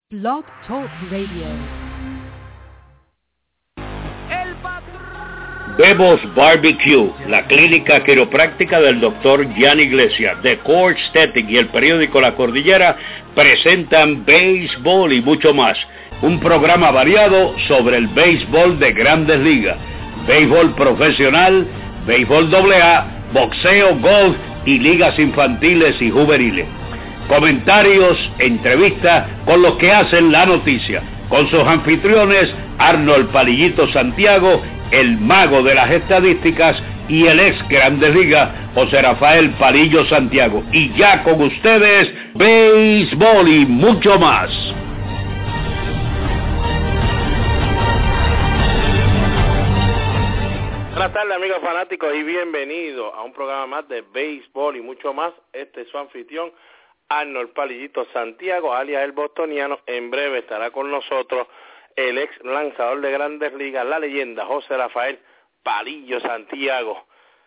Blog Talk Radio. Bebo's Barbecue, la clínica quiropráctica del Dr. Jan Iglesias, The Core Aesthetic y el periódico La Cordillera presentan béisbol y mucho más. Un programa variado sobre el béisbol de Grandes Ligas, béisbol profesional, béisbol AA, boxeo, golf y ligas infantiles y juveniles. Comentarios, entrevistas con los que hacen la noticia, con sus anfitriones Arnold Palillito Santiago, el mago de las estadísticas, y el ex Grandes Ligas, José Rafael Palillo Santiago. Y ya con ustedes, béisbol y mucho más. Buenas tardes, amigos fanáticos, y bienvenidos a un programa más de béisbol y mucho más. Este es su anfitrión, Arnold Palillito Santiago, alias el bostoniano. En breve estará con nosotros el ex lanzador de Grandes Ligas, la leyenda José Rafael Palillo Santiago,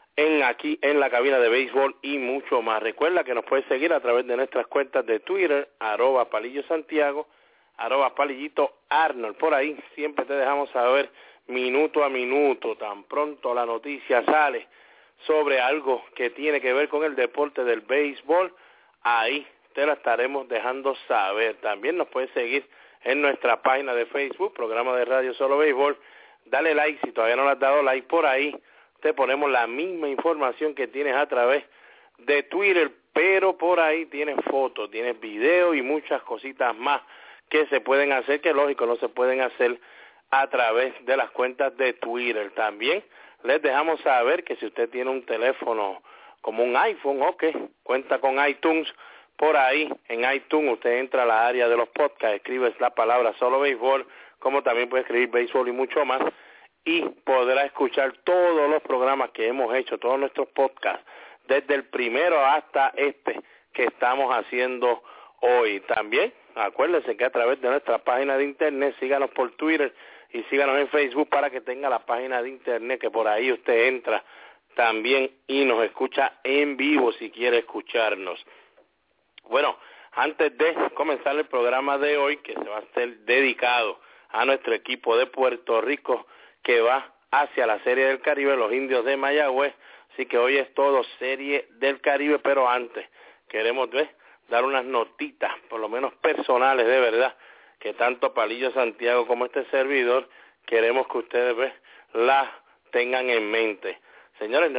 aquí en la cabina de béisbol y mucho más. Recuerda que nos puedes seguir a través de nuestras cuentas de Twitter, @Palillo Santiago, @Palillito Arnold. Por ahí siempre te dejamos saber minuto a minuto, tan pronto la noticia sale sobre algo que tiene que ver con el deporte del béisbol, ahí te la estaremos dejando saber. También nos puedes seguir en nuestra página de Facebook, programa de radio Solo Béisbol. Dale like si todavía no le has dado like. Por ahí te ponemos la misma información que tienes a través de Twitter, pero por ahí tienes fotos, tienes videos y muchas cositas más que se pueden hacer, que lógico no se pueden hacer a través de las cuentas de Twitter. También les dejamos saber que si usted tiene un teléfono como un iPhone o que cuenta con iTunes, por ahí en iTunes usted entra a la área de los podcasts, escribe la palabra Solo Béisbol, como también puede escribir béisbol y mucho más, y podrá escuchar todos los programas que hemos hecho, todos nuestros podcasts, desde el primero hasta este que estamos haciendo hoy. También acuérdense que a través de nuestra página de internet, síganos por Twitter y síganos en Facebook para que tenga la página de internet, que por ahí usted entra también y nos escucha en vivo si quiere escucharnos. Bueno, antes de comenzar el programa de hoy, que se va a ser dedicado a nuestro equipo de Puerto Rico que va hacia la Serie del Caribe, los Indios de Mayagüez, así que hoy es todo Serie del Caribe, pero antes queremos dar unas notitas, por lo menos personales de verdad, que tanto Palillo Santiago como este servidor queremos que ustedes las tengan en mente. Señores,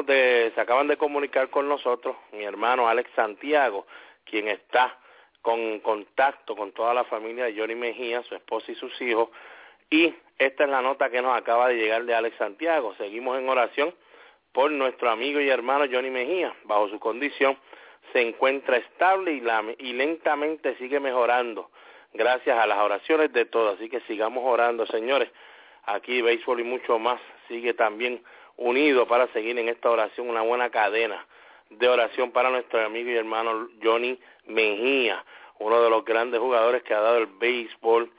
se acaban de comunicar con nosotros mi hermano Alex Santiago, quien está con contacto con toda la familia de Johnny Mejía, su esposa y sus hijos, y esta es la nota que nos acaba de llegar de Alex Santiago. Seguimos en oración por nuestro amigo y hermano Johnny Mejía. Bajo su condición se encuentra estable y lentamente sigue mejorando, gracias a las oraciones de todos, así que sigamos orando, señores. Aquí béisbol y mucho más sigue también unido para seguir en esta oración, una buena cadena de oración para nuestro amigo y hermano Johnny Mejía, uno de los grandes jugadores que ha dado el béisbol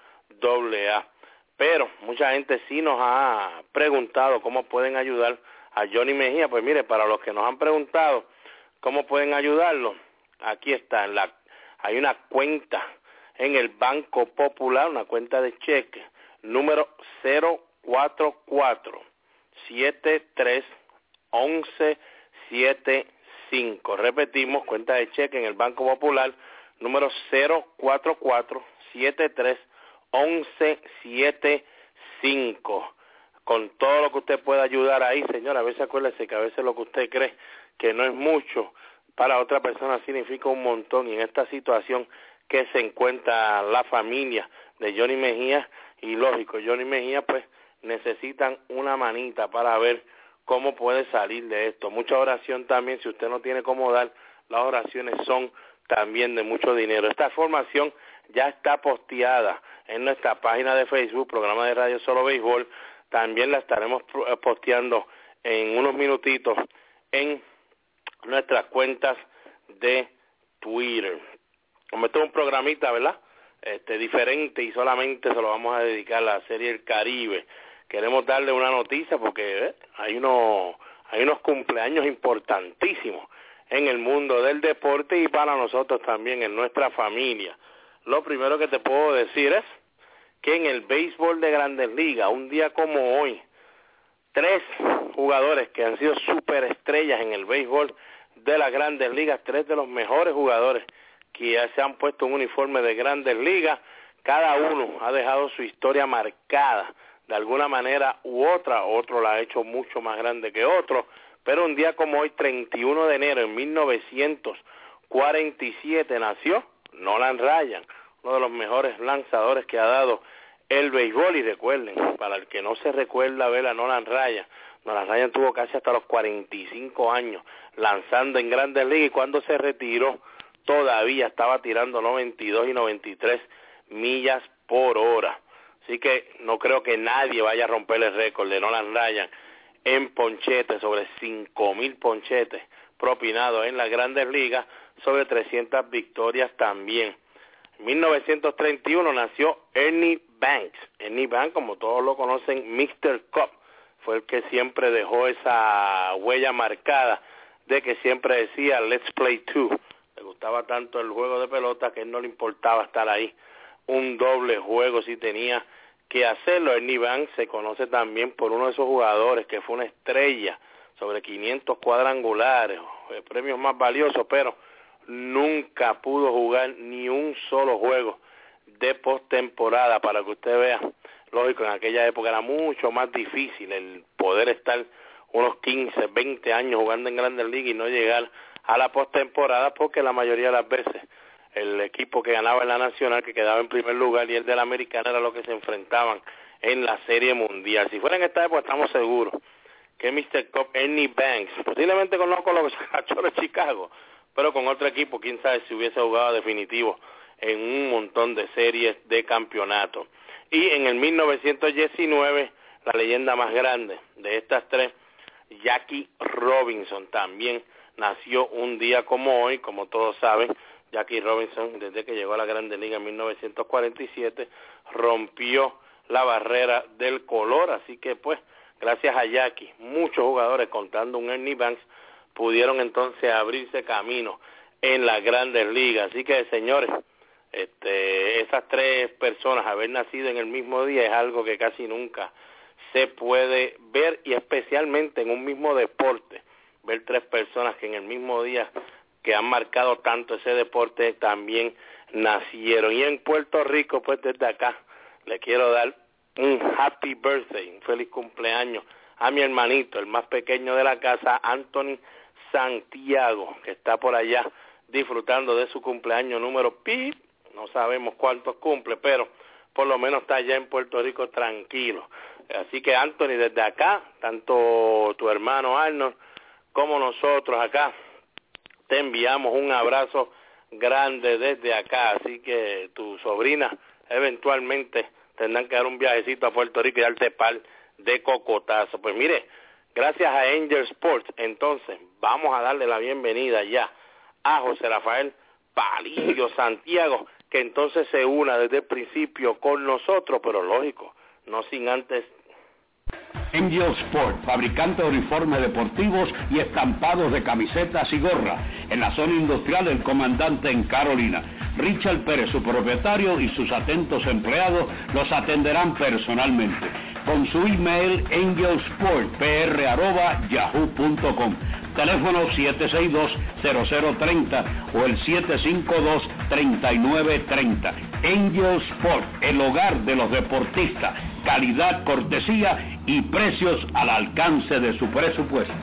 AA. Pero mucha gente sí nos ha preguntado cómo pueden ayudar a Johnny Mejía. Pues mire, para los que nos han preguntado cómo pueden ayudarlo, aquí está, hay una cuenta en el Banco Popular, una cuenta de cheque, número 044-73-1175. Repetimos, cuenta de cheque en el Banco Popular, número 044-73-1175. Con todo lo que usted pueda ayudar ahí, señora, a veces acuérdese que a veces lo que usted cree que no es mucho, para otra persona significa un montón, y en esta situación que se encuentra la familia de Johnny Mejía, y lógico, Johnny Mejía pues necesitan una manita para ver cómo puede salir de esto. Mucha oración también, si usted no tiene cómo dar, las oraciones son también de mucho dinero. Esta información ya está posteada en nuestra página de Facebook, programa de radio Solo Béisbol. También la estaremos posteando en unos minutitos en nuestras cuentas de Twitter. Como esto es un programita, ¿verdad? Diferente, y solamente se lo vamos a dedicar a la Serie del Caribe. Queremos darle una noticia porque hay unos cumpleaños importantísimos en el mundo del deporte y para nosotros también, en nuestra familia. lo primero que te puedo decir es que en el béisbol de Grandes Ligas, un día como hoy, 3 jugadores que han sido superestrellas en el béisbol de las Grandes Ligas, 3 de los mejores jugadores que ya se han puesto un uniforme de Grandes Ligas, cada uno ha dejado su historia marcada de alguna manera u otra, otro la ha hecho mucho más grande que otro, pero un día como hoy, 31 de enero de 1947, nació Nolan Ryan, uno de los mejores lanzadores que ha dado el béisbol. Y recuerden, para el que no se recuerda ver a Nolan Ryan tuvo casi hasta los 45 años lanzando en Grandes Ligas, y cuando se retiró todavía estaba tirando 92 y 93 millas por hora. Así que no creo que nadie vaya a romper el récord de Nolan Ryan en ponchetes, sobre 5,000 ponchetes propinados en las Grandes Ligas, sobre 300 victorias también. En 1931 nació Ernie Banks. Ernie Banks, como todos lo conocen, Mr. Cup, fue el que siempre dejó esa huella marcada de que siempre decía let's play two. Le gustaba tanto el juego de pelota que a él no le importaba estar ahí un doble juego si tenía que hacerlo. Ernie Banks se conoce también por uno de esos jugadores que fue una estrella, sobre 500 cuadrangulares, premios más valiosos, pero nunca pudo jugar ni un solo juego de postemporada. Para que usted vea, lógico, en aquella época era mucho más difícil el poder estar unos 15, 20 años jugando en Grandes Ligas y no llegar a la postemporada, porque la mayoría de las veces el equipo que ganaba en la Nacional, que quedaba en primer lugar, y el de la Americana era lo que se enfrentaban en la Serie Mundial. Si fuera en esta época, estamos seguros que Mr. Cup, Ernie Banks, posiblemente con los Cachorros de Chicago, pero con otro equipo, quién sabe si hubiese jugado definitivo en un montón de series de campeonato. Y en el 1919, la leyenda más grande de estas 3, Jackie Robinson, también nació un día como hoy. Como todos saben, Jackie Robinson, desde que llegó a la Grandes Ligas en 1947, rompió la barrera del color, así que pues, gracias a Jackie, muchos jugadores, contando un Ernie Banks, pudieron entonces abrirse camino en las Grandes Ligas. Así que, señores, esas 3 personas haber nacido en el mismo día es algo que casi nunca se puede ver, y especialmente en un mismo deporte, ver 3 personas que en el mismo día que han marcado tanto ese deporte también nacieron. Y en Puerto Rico, pues desde acá le quiero dar un happy birthday, un feliz cumpleaños a mi hermanito, el más pequeño de la casa, Anthony Santiago, que está por allá disfrutando de su cumpleaños número pi, no sabemos cuántos cumple, pero por lo menos está allá en Puerto Rico tranquilo. Así que, Anthony, desde acá, tanto tu hermano Arnold como nosotros acá, te enviamos un abrazo grande desde acá. Así que tu sobrina eventualmente tendrán que dar un viajecito a Puerto Rico y darte par de cocotazo. Pues mire, gracias a Angel Sports, entonces vamos a darle la bienvenida ya a José Rafael Palillo Santiago, que entonces se una desde el principio con nosotros, pero lógico, no sin antes. Angel Sport, fabricante de uniformes deportivos y estampados de camisetas y gorras, en la zona industrial del Comandante en Carolina. Richard Pérez, su propietario, y sus atentos empleados los atenderán personalmente. Con su email angelsportpr@yahoo.com, teléfono 762-0030 o el 752-3930. Angel Sport, el hogar de los deportistas, calidad, cortesía y precios al alcance de su presupuesto.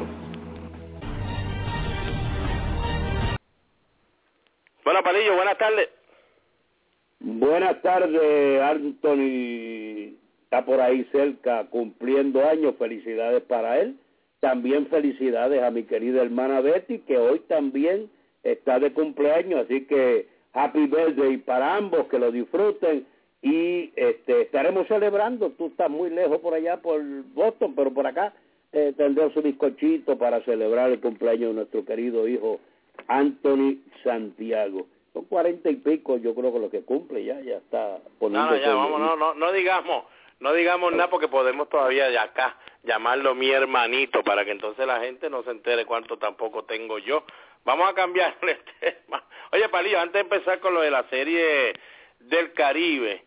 Bueno, Palillo, buenas tardes. Buenas tardes, Anthony. Está por ahí cerca cumpliendo años, felicidades para él. También felicidades a mi querida hermana Betty, que hoy también está de cumpleaños, así que happy birthday para ambos, que lo disfruten. Y estaremos celebrando. Tú estás muy lejos por allá, por Boston, pero por acá tendremos un bizcochito para celebrar el cumpleaños de nuestro querido hijo Anthony Santiago. Son 40 y pico, yo creo que lo que cumple ya está poniendo. No, ya vamos, no digamos nada, porque podemos todavía de acá llamarlo mi hermanito, para que entonces la gente no se entere cuánto tampoco tengo yo. Vamos a cambiarle el tema. Oye, Palillo, antes de empezar con lo de la serie del Caribe,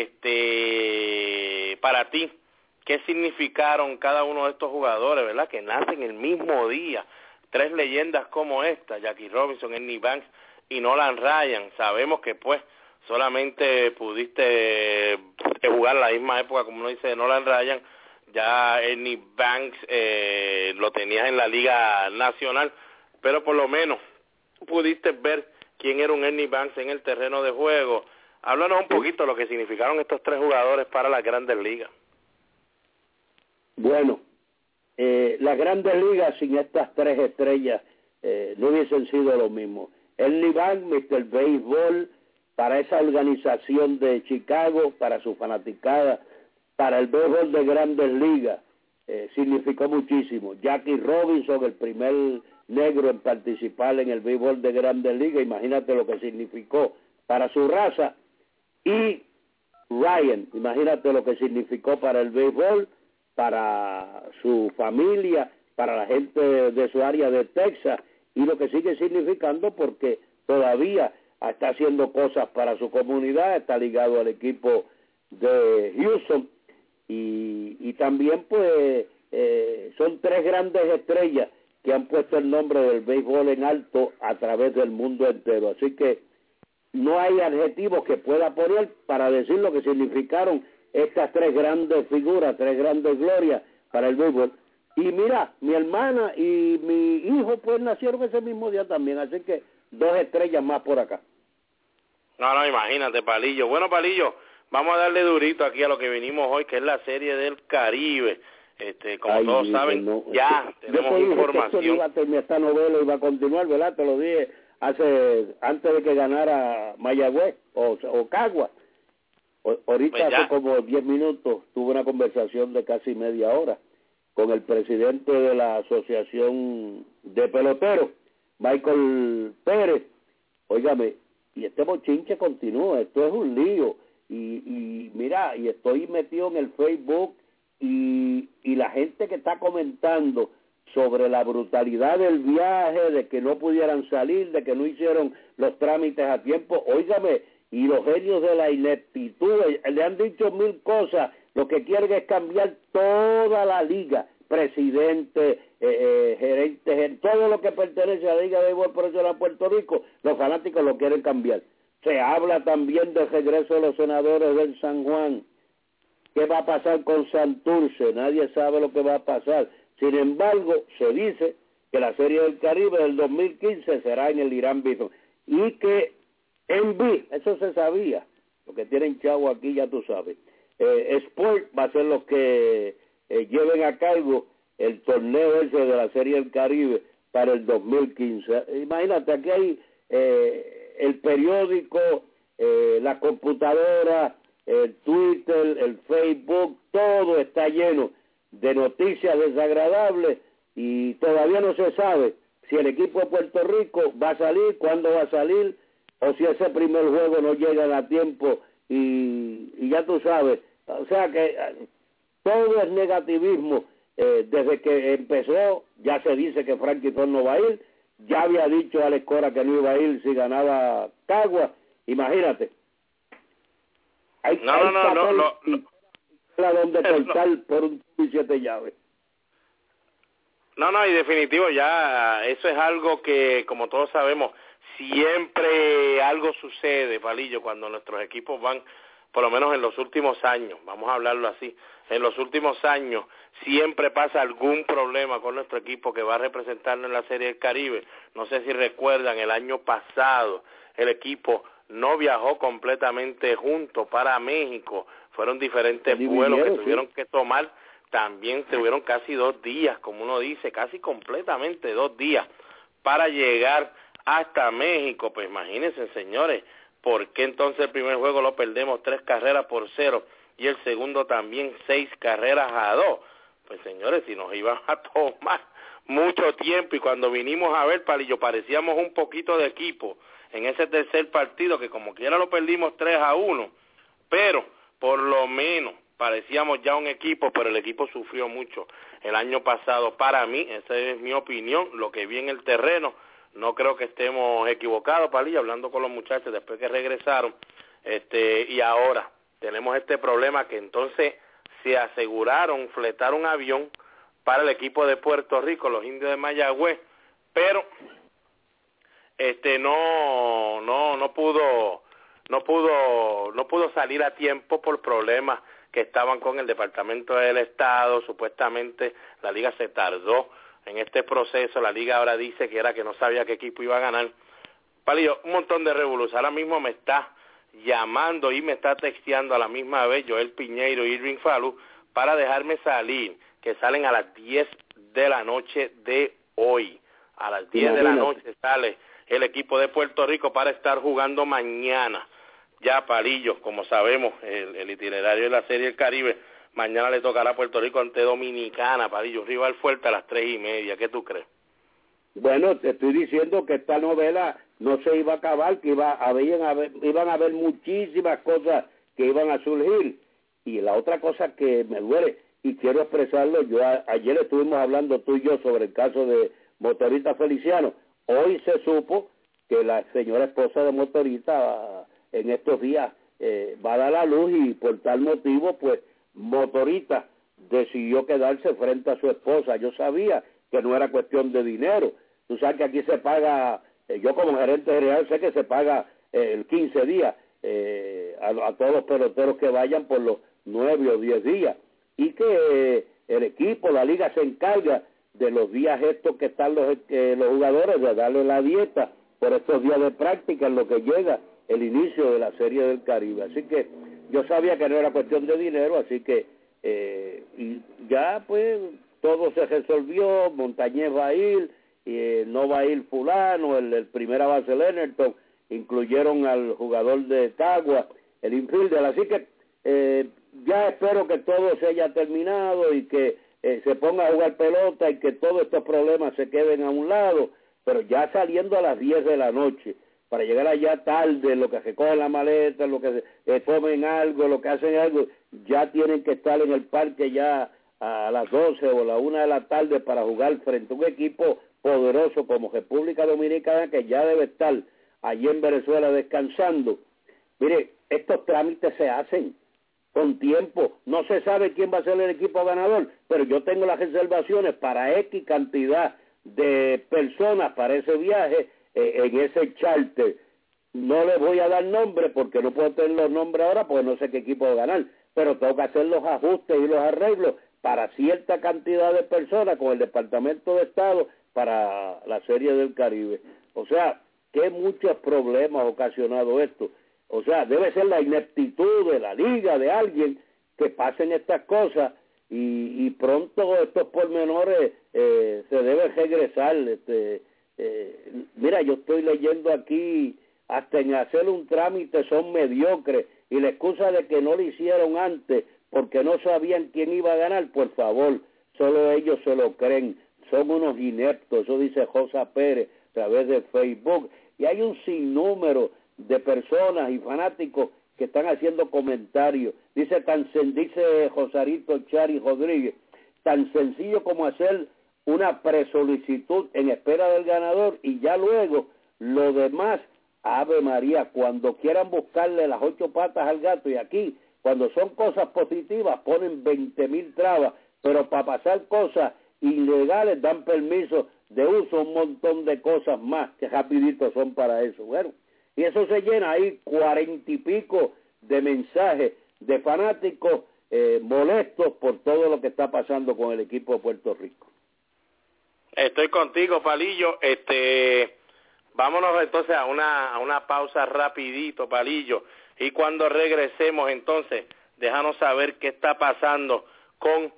para ti, ¿qué significaron cada uno de estos jugadores, verdad? Que nacen el mismo día, 3 leyendas como esta, Jackie Robinson, Ernie Banks y Nolan Ryan. Sabemos que pues solamente pudiste jugar a la misma época, como uno dice, de Nolan Ryan. Ya Ernie Banks lo tenías en la Liga Nacional, pero por lo menos pudiste ver quién era un Ernie Banks en el terreno de juego. Háblanos un poquito de lo que significaron estos 3 jugadores para las Grandes Ligas. Bueno, las Grandes Ligas sin estas 3 estrellas no hubiesen sido lo mismo. Ernie Banks, Mr. Béisbol, para esa organización de Chicago, para su fanaticada, para el béisbol de Grandes Ligas, significó muchísimo. Jackie Robinson, el primer negro en participar en el béisbol de Grandes Ligas, imagínate lo que significó para su raza. Y Ryan, imagínate lo que significó para el béisbol, para su familia, para la gente de su área de Texas, y lo que sigue significando porque todavía está haciendo cosas para su comunidad, está ligado al equipo de Houston, y también pues son 3 grandes estrellas que han puesto el nombre del béisbol en alto a través del mundo entero. Así que no hay adjetivos que pueda poner para decir lo que significaron estas 3 grandes figuras, 3 grandes glorias para el béisbol. Y mira, mi hermana y mi hijo pues nacieron ese mismo día también, así que 2 estrellas más por acá. No, imagínate, Palillo. Bueno, Palillo, vamos a darle durito aquí a lo que vinimos hoy, que es la Serie del Caribe. Como todos saben, ya tenemos información. Yo iba a terminar esta novela y iba a continuar, ¿verdad? Te lo dije antes de que ganara Mayagüez o Cagua. Ahorita pues hace como 10 minutos tuve una conversación de casi media hora con el presidente de la Asociación de Peloteros, Michael Pérez. Óigame, y este bochinche continúa, esto es un lío. Y mira, y estoy metido en el Facebook y la gente que está comentando sobre la brutalidad del viaje, de que no pudieran salir, de que no hicieron los trámites a tiempo, óigame, y los genios de la ineptitud, le han dicho 1000 cosas, lo que quieren es cambiar toda la liga, presidente, gerente, todo lo que pertenece a la Liga de Béisbol Profesional de Puerto Rico, los fanáticos lo quieren cambiar. Se habla también del regreso de los senadores del San Juan. ¿Qué va a pasar con Santurce? Nadie sabe lo que va a pasar. Sin embargo, se dice que la Serie del Caribe del 2015 será en el Irán Bithorn. Y que Envy, eso se sabía, lo que tienen chavo aquí ya tú sabes. Sport va a ser los que lleven a cargo el torneo ese de la Serie del Caribe para el 2015. Imagínate, aquí hay el periódico, la computadora, el Twitter, el Facebook, todo está lleno de noticias desagradables y todavía no se sabe si el equipo de Puerto Rico va a salir, cuándo va a salir, o si ese primer juego no llega a tiempo y ya tú sabes. O sea que todo es negativismo. Desde que empezó ya se dice que Frankie Thor no va a ir, ya había dicho Alex Cora que no iba a ir si ganaba Cagua, imagínate. Hay donde cortar por un 7 llaves. Y definitivo ya, eso es algo que, como todos sabemos, siempre algo sucede, Palillo, cuando nuestros equipos van, por lo menos en los últimos años, vamos a hablarlo así, en los últimos años siempre pasa algún problema con nuestro equipo que va a representarnos en la Serie del Caribe. No sé si recuerdan, el año pasado el equipo no viajó completamente junto para México, fueron diferentes vuelos que tuvieron que tomar, también tuvieron casi 2 días, como uno dice, casi completamente 2 días para llegar hasta México. Pues imagínense, señores, ¿por qué entonces el primer juego lo perdemos 3-0 y el segundo también 6-2? Pues señores, si nos iban a tomar mucho tiempo, y cuando vinimos a ver, Palillo, parecíamos un poquito de equipo en ese tercer partido, que como quiera lo perdimos 3-1, pero por lo menos parecíamos ya un equipo, pero el equipo sufrió mucho el año pasado. Para mí, esa es mi opinión, lo que vi en el terreno. No creo que estemos equivocados, Palillo, hablando con los muchachos después que regresaron. Y ahora tenemos este problema que entonces se aseguraron fletar un avión para el equipo de Puerto Rico, los Indios de Mayagüez, pero no pudo salir a tiempo por problemas que estaban con el Departamento del Estado. Supuestamente la liga se tardó en este proceso, la liga ahora dice que era que no sabía qué equipo iba a ganar. Palillo, un montón de revolución. Ahora mismo me está llamando y me está texteando a la misma vez Joel Piñeiro y Irving Falú para dejarme salir, que salen a las 10 de la noche de hoy. A las 10 de la noche sale el equipo de Puerto Rico para estar jugando mañana. Ya, Palillo, como sabemos, el itinerario de la Serie del Caribe, mañana le tocará a Puerto Rico ante Dominicana, Palillo, rival fuerte a las 3:30. ¿Qué tú crees? Bueno, te estoy diciendo que esta novela no se iba a acabar, que iban a haber muchísimas cosas que iban a surgir. Y la otra cosa que me duele, y quiero expresarlo, ayer estuvimos hablando tú y yo sobre el caso de Motorista Feliciano. Hoy se supo que la señora esposa de Motorista en estos días va a dar a luz, y por tal motivo, pues, Motorista decidió quedarse frente a su esposa. Yo sabía que no era cuestión de dinero. Tú sabes que aquí se paga, yo como gerente general sé que se paga el 15 días a todos los peloteros que vayan por los 9 o 10 días, y que el equipo, la liga, se encarga de los días estos que están los jugadores, de darle la dieta por estos días de práctica en lo que llega el inicio de la Serie del Caribe. Así que yo sabía que no era cuestión de dinero, así que y ya pues todo se resolvió. Montañez va a ir, no va a ir fulano, el primera base Leonardton, incluyeron al jugador de Cagua, el infielder, así que ya espero que todo se haya terminado y que se ponga a jugar pelota y que todos estos problemas se queden a un lado, pero ya saliendo a las 10 de la noche, para llegar allá tarde, lo que recogen la maleta, lo que comen algo, lo que hacen algo, ya tienen que estar en el parque ya a las 12 o la 1 de la tarde para jugar frente a un equipo poderoso como República Dominicana, que ya debe estar allí en Venezuela descansando. Mire, estos trámites se hacen con tiempo. No se sabe quién va a ser el equipo ganador, pero yo tengo las reservaciones para X cantidad de personas para ese viaje en ese charter. No les voy a dar nombre porque no puedo tener los nombres ahora porque no sé qué equipo va a ganar, pero tengo que hacer los ajustes y los arreglos para cierta cantidad de personas con el Departamento de Estado para la Serie del Caribe. O sea, que muchos problemas ha ocasionado esto. O sea, debe ser la ineptitud de la liga, de alguien, que pasen estas cosas y pronto estos pormenores se deben regresar. Mira, yo estoy leyendo aquí, hasta en hacer un trámite son mediocres, y la excusa de que no lo hicieron antes porque no sabían quién iba a ganar, por favor, solo ellos se lo creen, son unos ineptos. Eso dice Josa Pérez a través de Facebook, y hay un sinnúmero de personas y fanáticos que están haciendo comentarios. Dice Josarito Chari Rodríguez, tan sencillo como hacer una presolicitud en espera del ganador y ya luego lo demás, Ave María, cuando quieran buscarle las 8 patas al gato. Y aquí, cuando son cosas positivas, ponen 20,000 trabas, pero para pasar cosas ilegales dan permiso de uso, un montón de cosas más que rapidito son para eso. Bueno, y eso se llena ahí 40 y pico de mensajes de fanáticos molestos por todo lo que está pasando con el equipo de Puerto Rico. Estoy contigo, Palillo. Vámonos entonces a una pausa rapidito, Palillo, y cuando regresemos entonces déjanos saber qué está pasando con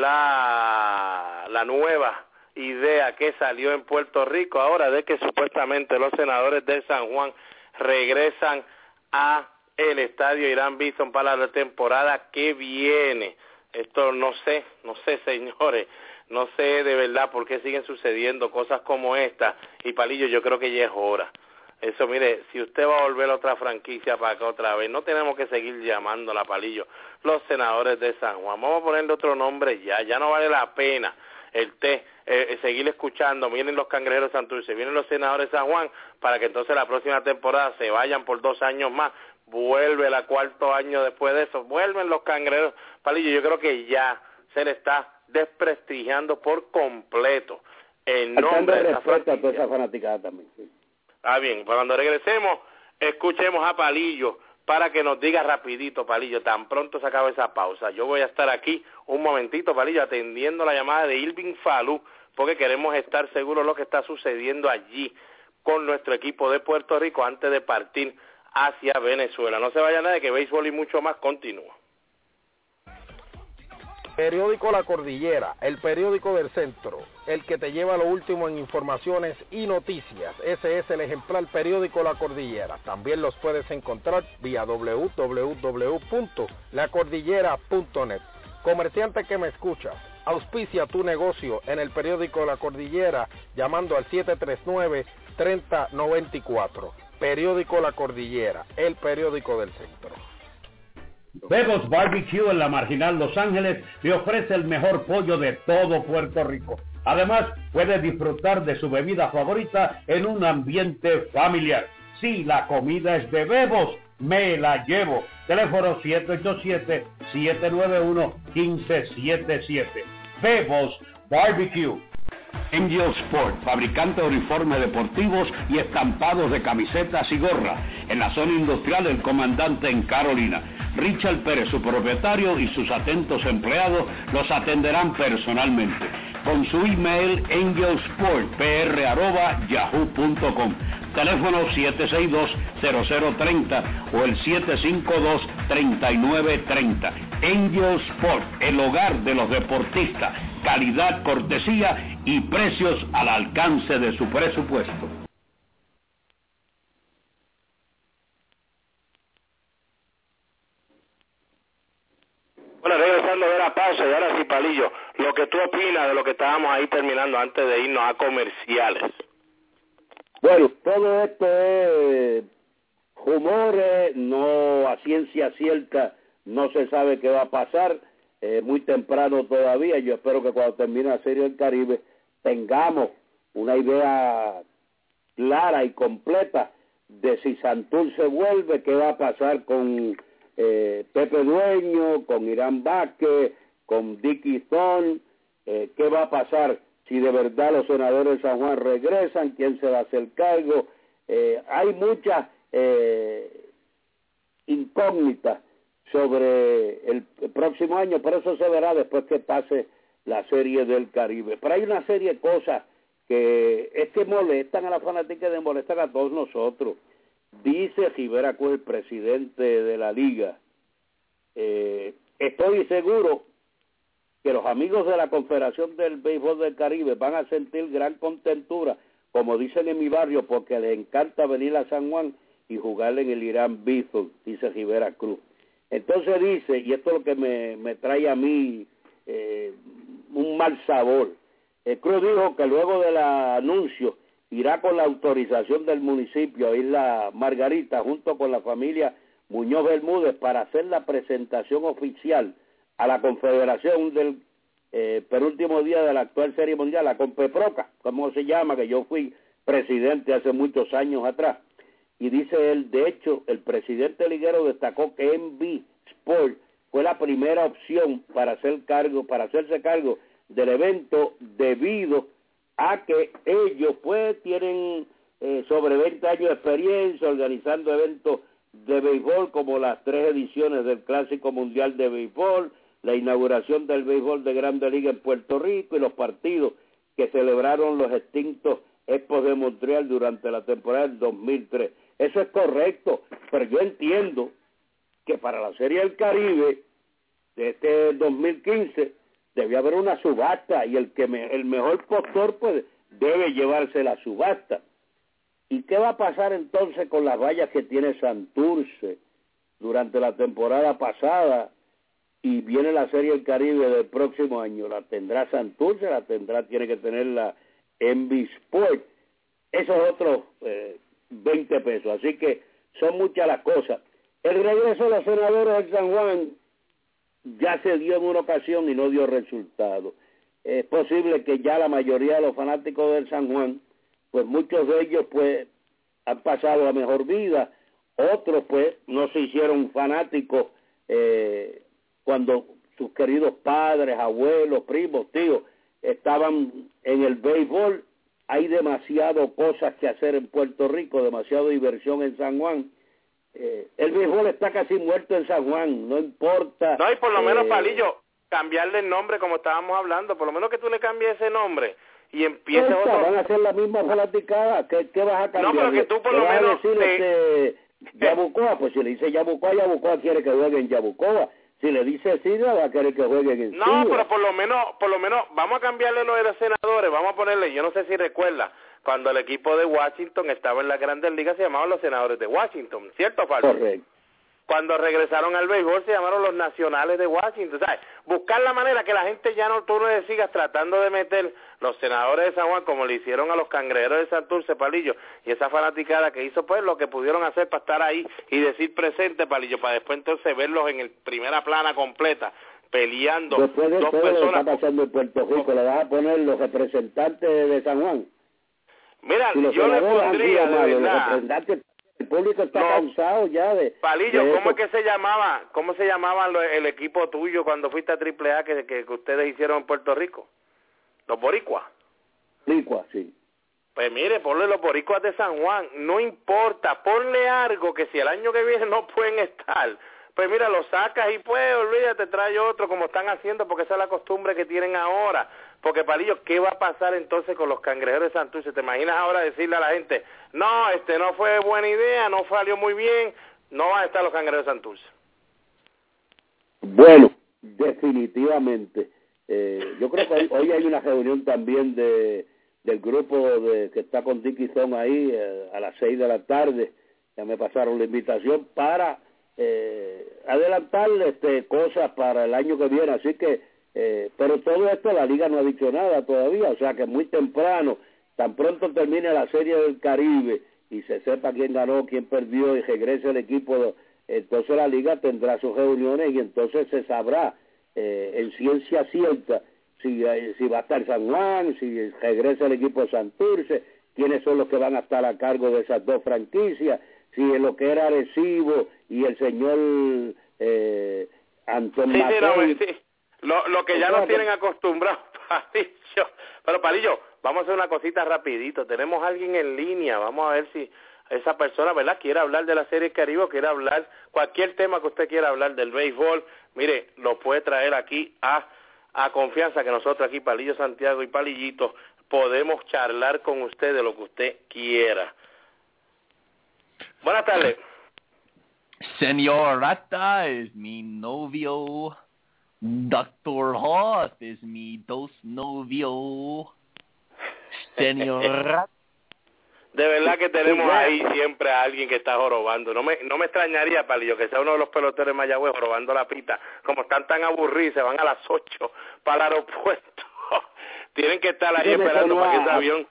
la nueva idea que salió en Puerto Rico ahora de que supuestamente los senadores de San Juan regresan a el estadio Irán Bison para la temporada que viene. Esto no sé, señores, no sé de verdad por qué siguen sucediendo cosas como esta. Y Palillo, yo creo que ya es hora. Eso, mire, si usted va a volver a otra franquicia para acá otra vez, no tenemos que seguir llamándola, Palillo, los senadores de San Juan. Vamos a ponerle otro nombre ya no vale la pena seguir escuchando. Vienen los Cangrejeros de Santurce, vienen los senadores de San Juan, para que entonces la próxima temporada se vayan por 2 años más. vuelve el cuarto año después de eso, vuelven los Cangrejeros. Palillo, yo creo que ya se le está desprestigiando por completo el nombre de esa franquicia. A toda esa fanaticada también, sí. Bien, pues cuando regresemos, escuchemos a Palillo para que nos diga rapidito, Palillo, tan pronto se acaba esa pausa. Yo voy a estar aquí un momentito, Palillo, atendiendo la llamada de Irving Falú, porque queremos estar seguros de lo que está sucediendo allí con nuestro equipo de Puerto Rico antes de partir hacia Venezuela. No se vaya nada, que béisbol y mucho más continúa. Periódico La Cordillera, el periódico del centro, el que te lleva lo último en informaciones y noticias. Ese es el ejemplar periódico La Cordillera. También los puedes encontrar vía www.lacordillera.net. Comerciante que me escuchas, auspicia tu negocio en el periódico La Cordillera llamando al 739-3094. Periódico La Cordillera, el periódico del centro. Bebo's Barbecue en la Marginal Los Ángeles le ofrece el mejor pollo de todo Puerto Rico. Además, puede disfrutar de su bebida favorita en un ambiente familiar. Si la comida es de Bebo's, me la llevo. Teléfono 787-791-1577. Bebo's Barbecue. Angel Sport, fabricante de uniformes deportivos y estampados de camisetas y gorras. En la zona industrial El Comandante en Carolina. Richard Pérez, su propietario, y sus atentos empleados los atenderán personalmente. Con su email angelsportpr@yahoo.com. Teléfono 762-0030 o el 752-3930. Angel Sport, el hogar de los deportistas. Calidad, cortesía y precios al alcance de su presupuesto. Bueno, regresando de la pausa, y ahora sí, Palillo, lo que tú opinas de lo que estábamos ahí terminando antes de irnos a comerciales. Bueno, todo esto es rumores, no a ciencia cierta, no se sabe qué va a pasar, muy temprano todavía. Yo espero que cuando termine la Serie del Caribe tengamos una idea clara y completa de si Santurce vuelve, qué va a pasar con Pepe Dueño, con Irán Vázquez, con Dickie Stone, qué va a pasar si de verdad los senadores de San Juan regresan, quién se va a hacer cargo. Hay muchas incógnitas sobre el próximo año, pero eso se verá después que pase la Serie del Caribe. Pero hay una serie de cosas que molestan a la fanática y molestan a todos nosotros. Dice Rivera Cruz, el presidente de la liga, estoy seguro que los amigos de la Confederación del Béisbol del Caribe van a sentir gran contentura, como dicen en mi barrio, porque les encanta venir a San Juan y jugar en el Irán Bithorn, dice Rivera Cruz. Entonces dice, y esto es lo que me trae a mí un mal sabor, Cruz dijo que luego del anuncio irá con la autorización del municipio a Isla Margarita junto con la familia Muñoz Bermúdez para hacer la presentación oficial a la Confederación del penúltimo día de la actual Serie Mundial, la Conpeproca, como se llama, que yo fui presidente hace muchos años atrás. Y dice él, de hecho, el presidente liguero destacó que MB Sport fue la primera opción para hacerse cargo del evento debido a que ellos pues tienen sobre 20 años de experiencia organizando eventos de béisbol como las 3 ediciones del Clásico Mundial de Béisbol, la inauguración del béisbol de Grande Liga en Puerto Rico y los partidos que celebraron los extintos Expos de Montreal durante la temporada del 2003. Eso es correcto, pero yo entiendo que para la Serie del Caribe de este 2015 debía haber una subasta y el mejor postor pues debe llevarse la subasta. ¿Y qué va a pasar entonces con las vallas que tiene Santurce durante la temporada pasada y viene la Serie del Caribe del próximo año? ¿La tendrá Santurce? Tiene que tener la MB Sport. Eso es otro 20 pesos. Así que son muchas las cosas. El regreso de los senadores de San Juan ya se dio en una ocasión y no dio resultado. Es posible que ya la mayoría de los fanáticos del San Juan, pues muchos de ellos pues han pasado a mejor vida Otros, pues, no se hicieron fanáticos cuando sus queridos padres, abuelos, primos, tíos, estaban en el béisbol. Hay demasiado cosas que hacer en Puerto Rico, demasiado diversión en San Juan. El béisbol está casi muerto en San Juan, no importa. No, y por lo menos, Palillo, cambiarle el nombre como estábamos hablando, por lo menos que tú le cambies ese nombre y empieces otro. Van a hacer la misma fanaticada, ¿qué vas a cambiar? No, pero que tú por lo menos... Yabucoa, pues si le dice Yabucoa, Yabucoa quiere que juegue en Yabucoa. Si le dice Sidra, va a querer que jueguen en Sidra. No, pero por lo menos, vamos a cambiarle lo de los senadores, vamos a ponerle, yo no sé si recuerda, cuando el equipo de Washington estaba en las Grandes Ligas se llamaban los Senadores de Washington, ¿cierto o falso? Correcto. Cuando regresaron al béisbol se llamaron los Nacionales de Washington, ¿sabes? Buscar la manera que la gente ya no, tú no le sigas tratando de meter los Senadores de San Juan como le hicieron a los Cangrejeros de Santurce, Palillo, y esa fanaticada que hizo, pues, lo que pudieron hacer para estar ahí y decir presente, Palillo, para después entonces verlos en el primera plana completa, peleando. Después de dos todo personas. lo que está pasando en Puerto Rico, ¿le vas a poner los representantes de San Juan? Mira, si yo le pondría, de verdad... El público está cansado ya de... Palillo, ¿cómo es que se llamaba? ¿Cómo se llamaba el equipo tuyo cuando fuiste a AAA que ustedes hicieron en Puerto Rico? Los boricuas. Boricuas, sí. Pues mire, ponle los boricuas de San Juan, no importa, ponle algo que si el año que viene no pueden estar, pues mira, lo sacas y pues, olvídate, trae otro como están haciendo porque esa es la costumbre que tienen ahora. Porque, Palillo, ¿qué va a pasar entonces con los Cangrejeros de Santurce? ¿Te imaginas ahora decirle a la gente, no, no fue buena idea, no salió muy bien, no van a estar los Cangrejeros de Santurce? Bueno, definitivamente. Yo creo que hoy hay una reunión también del grupo que está con Dicky Zone ahí a las 6 de la tarde. Ya me pasaron la invitación para adelantar cosas para el año que viene. Así que pero todo esto la liga no ha dicho nada todavía, o sea que muy temprano, tan pronto termine la Serie del Caribe y se sepa quién ganó, quién perdió y regrese el equipo, entonces la liga tendrá sus reuniones y entonces se sabrá en ciencia cierta si va a estar San Juan, si regresa el equipo de Santurce, quiénes son los que van a estar a cargo de esas dos franquicias, si en lo que era Arecibo y el señor Anton Matei. Sí. Lo que ya nos tienen acostumbrados, Palillo. Pero, Palillo, vamos a hacer una cosita rapidito. Tenemos a alguien en línea. Vamos a ver si esa persona, ¿verdad?, quiere hablar de la Serie Caribe, quiere hablar cualquier tema que usted quiera hablar del béisbol. Mire, lo puede traer aquí a confianza, que nosotros aquí, Palillo Santiago y Palillito, podemos charlar con usted de lo que usted quiera. Buenas tardes. Señorita es mi novio. Dr. Hoth es mi dos novio. Señora. De verdad que tenemos ahí siempre a alguien que está jorobando. No me extrañaría, Palillo, que sea uno de los peloteros de Mayagüez jorobando la pita. Como están tan aburridos, se van a las 8 para el aeropuerto. Tienen que estar ahí esperando para que ese avión...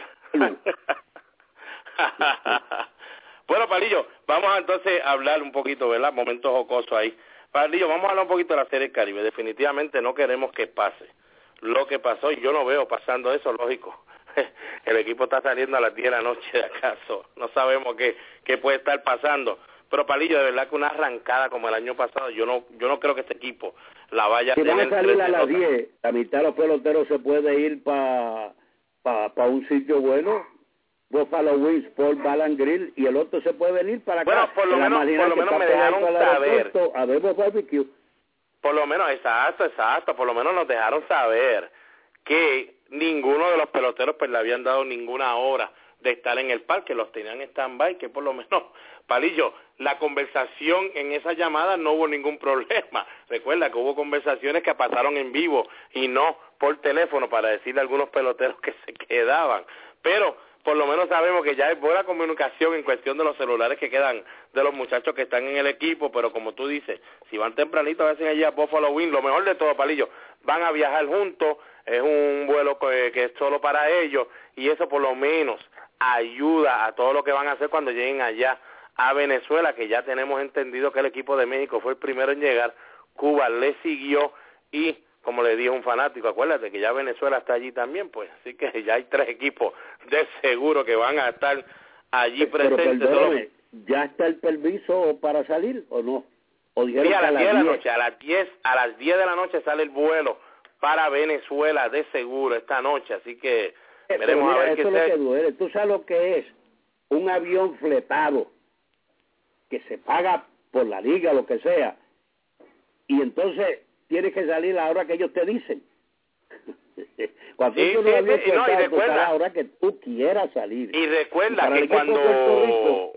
Bueno, Palillo, vamos entonces a hablar un poquito, ¿verdad? Momentos jocosos ahí. Palillo, vamos a hablar un poquito de la Serie Caribe. Definitivamente no queremos que pase lo que pasó, y yo no veo pasando eso, lógico. El equipo está saliendo a las 10 de la noche de acaso. No sabemos qué puede estar pasando. Pero, Palillo, de verdad que una arrancada como el año pasado, yo no creo que este equipo la vaya a tener. Si van a salir a las 10, la mitad de los peloteros se puede ir para un sitio bueno. Buffalo Wings, Paul Balan Grill, y el otro se puede venir para acá. Bueno, por lo menos me dejaron saber. Habemos barbecue. Por lo menos, exacto. Por lo menos nos dejaron saber que ninguno de los peloteros pues le habían dado ninguna hora de estar en el parque, los tenían en stand-by, que por lo menos, Palillo, la conversación en esa llamada no hubo ningún problema. Recuerda que hubo conversaciones que pasaron en vivo y no por teléfono para decirle a algunos peloteros que se quedaban. Pero por lo menos sabemos que ya hay buena comunicación en cuestión de los celulares que quedan de los muchachos que están en el equipo, pero como tú dices, si van tempranito a veces allí a Buffalo Wings, lo mejor de todo, Palillo, van a viajar juntos, es un vuelo que es solo para ellos, y eso por lo menos ayuda a todo lo que van a hacer cuando lleguen allá a Venezuela, que ya tenemos entendido que el equipo de México fue el primero en llegar, Cuba le siguió, y como le dijo un fanático, acuérdate que ya Venezuela está allí también, pues, así que ya hay 3 equipos de seguro que van a estar allí presentes. ¿ya está el permiso para salir o no? ¿O dijeron sí, a que las 10 de la 10? noche, a las 10 de la noche sale el vuelo para Venezuela de seguro esta noche, así que veremos mira, a ver qué eso es lo que duele. Tú sabes lo que es un avión fletado que se paga por la liga, lo que sea, y entonces tienes que salir a la hora que ellos te dicen. Cuando sí, tú sí, no sí, no, y recuerda, a la hora que tú quieras salir. Y recuerda Y que cuando...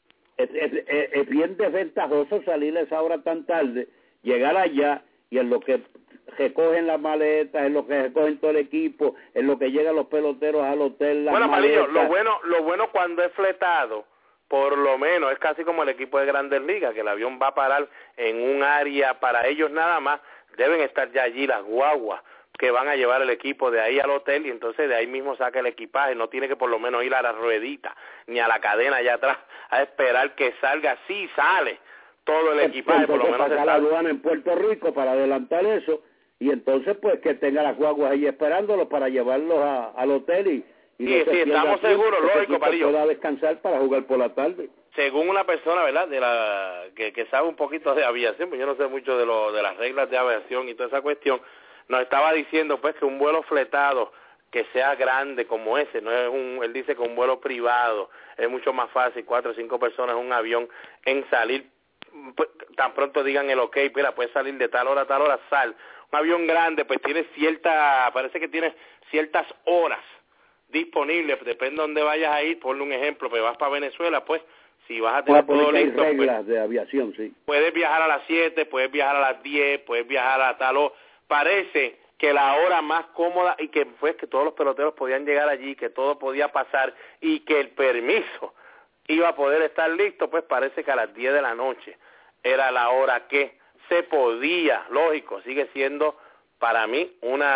es bien desventajoso salir a esa hora tan tarde, llegar allá y en lo que recogen las maletas, en lo que recogen todo el equipo, en lo que llegan los peloteros al hotel, las bueno, maletas. Palillo, lo bueno cuando es fletado, por lo menos es casi como el equipo de Grandes Ligas, que el avión va a parar en un área para ellos nada más, deben estar ya allí las guaguas que van a llevar el equipo de ahí al hotel y entonces de ahí mismo saca el equipaje, no tiene que por lo menos ir a la ruedita ni a la cadena allá atrás a esperar que salga, sí sale todo el equipaje, por lo menos saca la aduana en Puerto Rico para adelantar eso y entonces pues que tenga las guaguas ahí esperándolos para llevarlos al hotel y sí, no se estamos seguros, lógico, Palillo, pueda descansar para jugar por la tarde. Según una persona, ¿verdad?, de la que sabe un poquito de aviación, pues yo no sé mucho de las reglas de aviación y toda esa cuestión, nos estaba diciendo pues que un vuelo fletado que sea grande como ese, no es él dice que un vuelo privado es mucho más fácil, 4 o 5 personas en un avión en salir, pues, tan pronto digan el ok, mira, puedes salir de tal hora a tal hora, sal. Un avión grande pues tiene parece que tiene ciertas horas disponibles, depende de dónde vayas a ir, ponle un ejemplo, pues vas para Venezuela, pues si vas a tener todo listo, reglas pues, de aviación, sí. Puedes viajar a las 7, puedes viajar a las 10, puedes viajar a tal hora. Parece que la hora más cómoda y que pues que todos los peloteros podían llegar allí, que todo podía pasar y que el permiso iba a poder estar listo, pues parece que a las 10 de la noche era la hora que se podía, lógico, sigue siendo para mí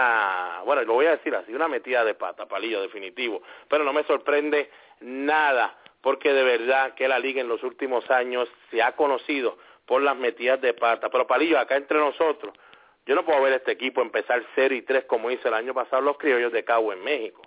bueno, lo voy a decir así, una metida de pata, Palillo, definitivo, pero no me sorprende nada, porque de verdad que la liga en los últimos años se ha conocido por las metidas de pata, pero Palillo, acá entre nosotros, yo no puedo ver este equipo empezar 0-3 como hizo el año pasado los criollos de Cabo en México.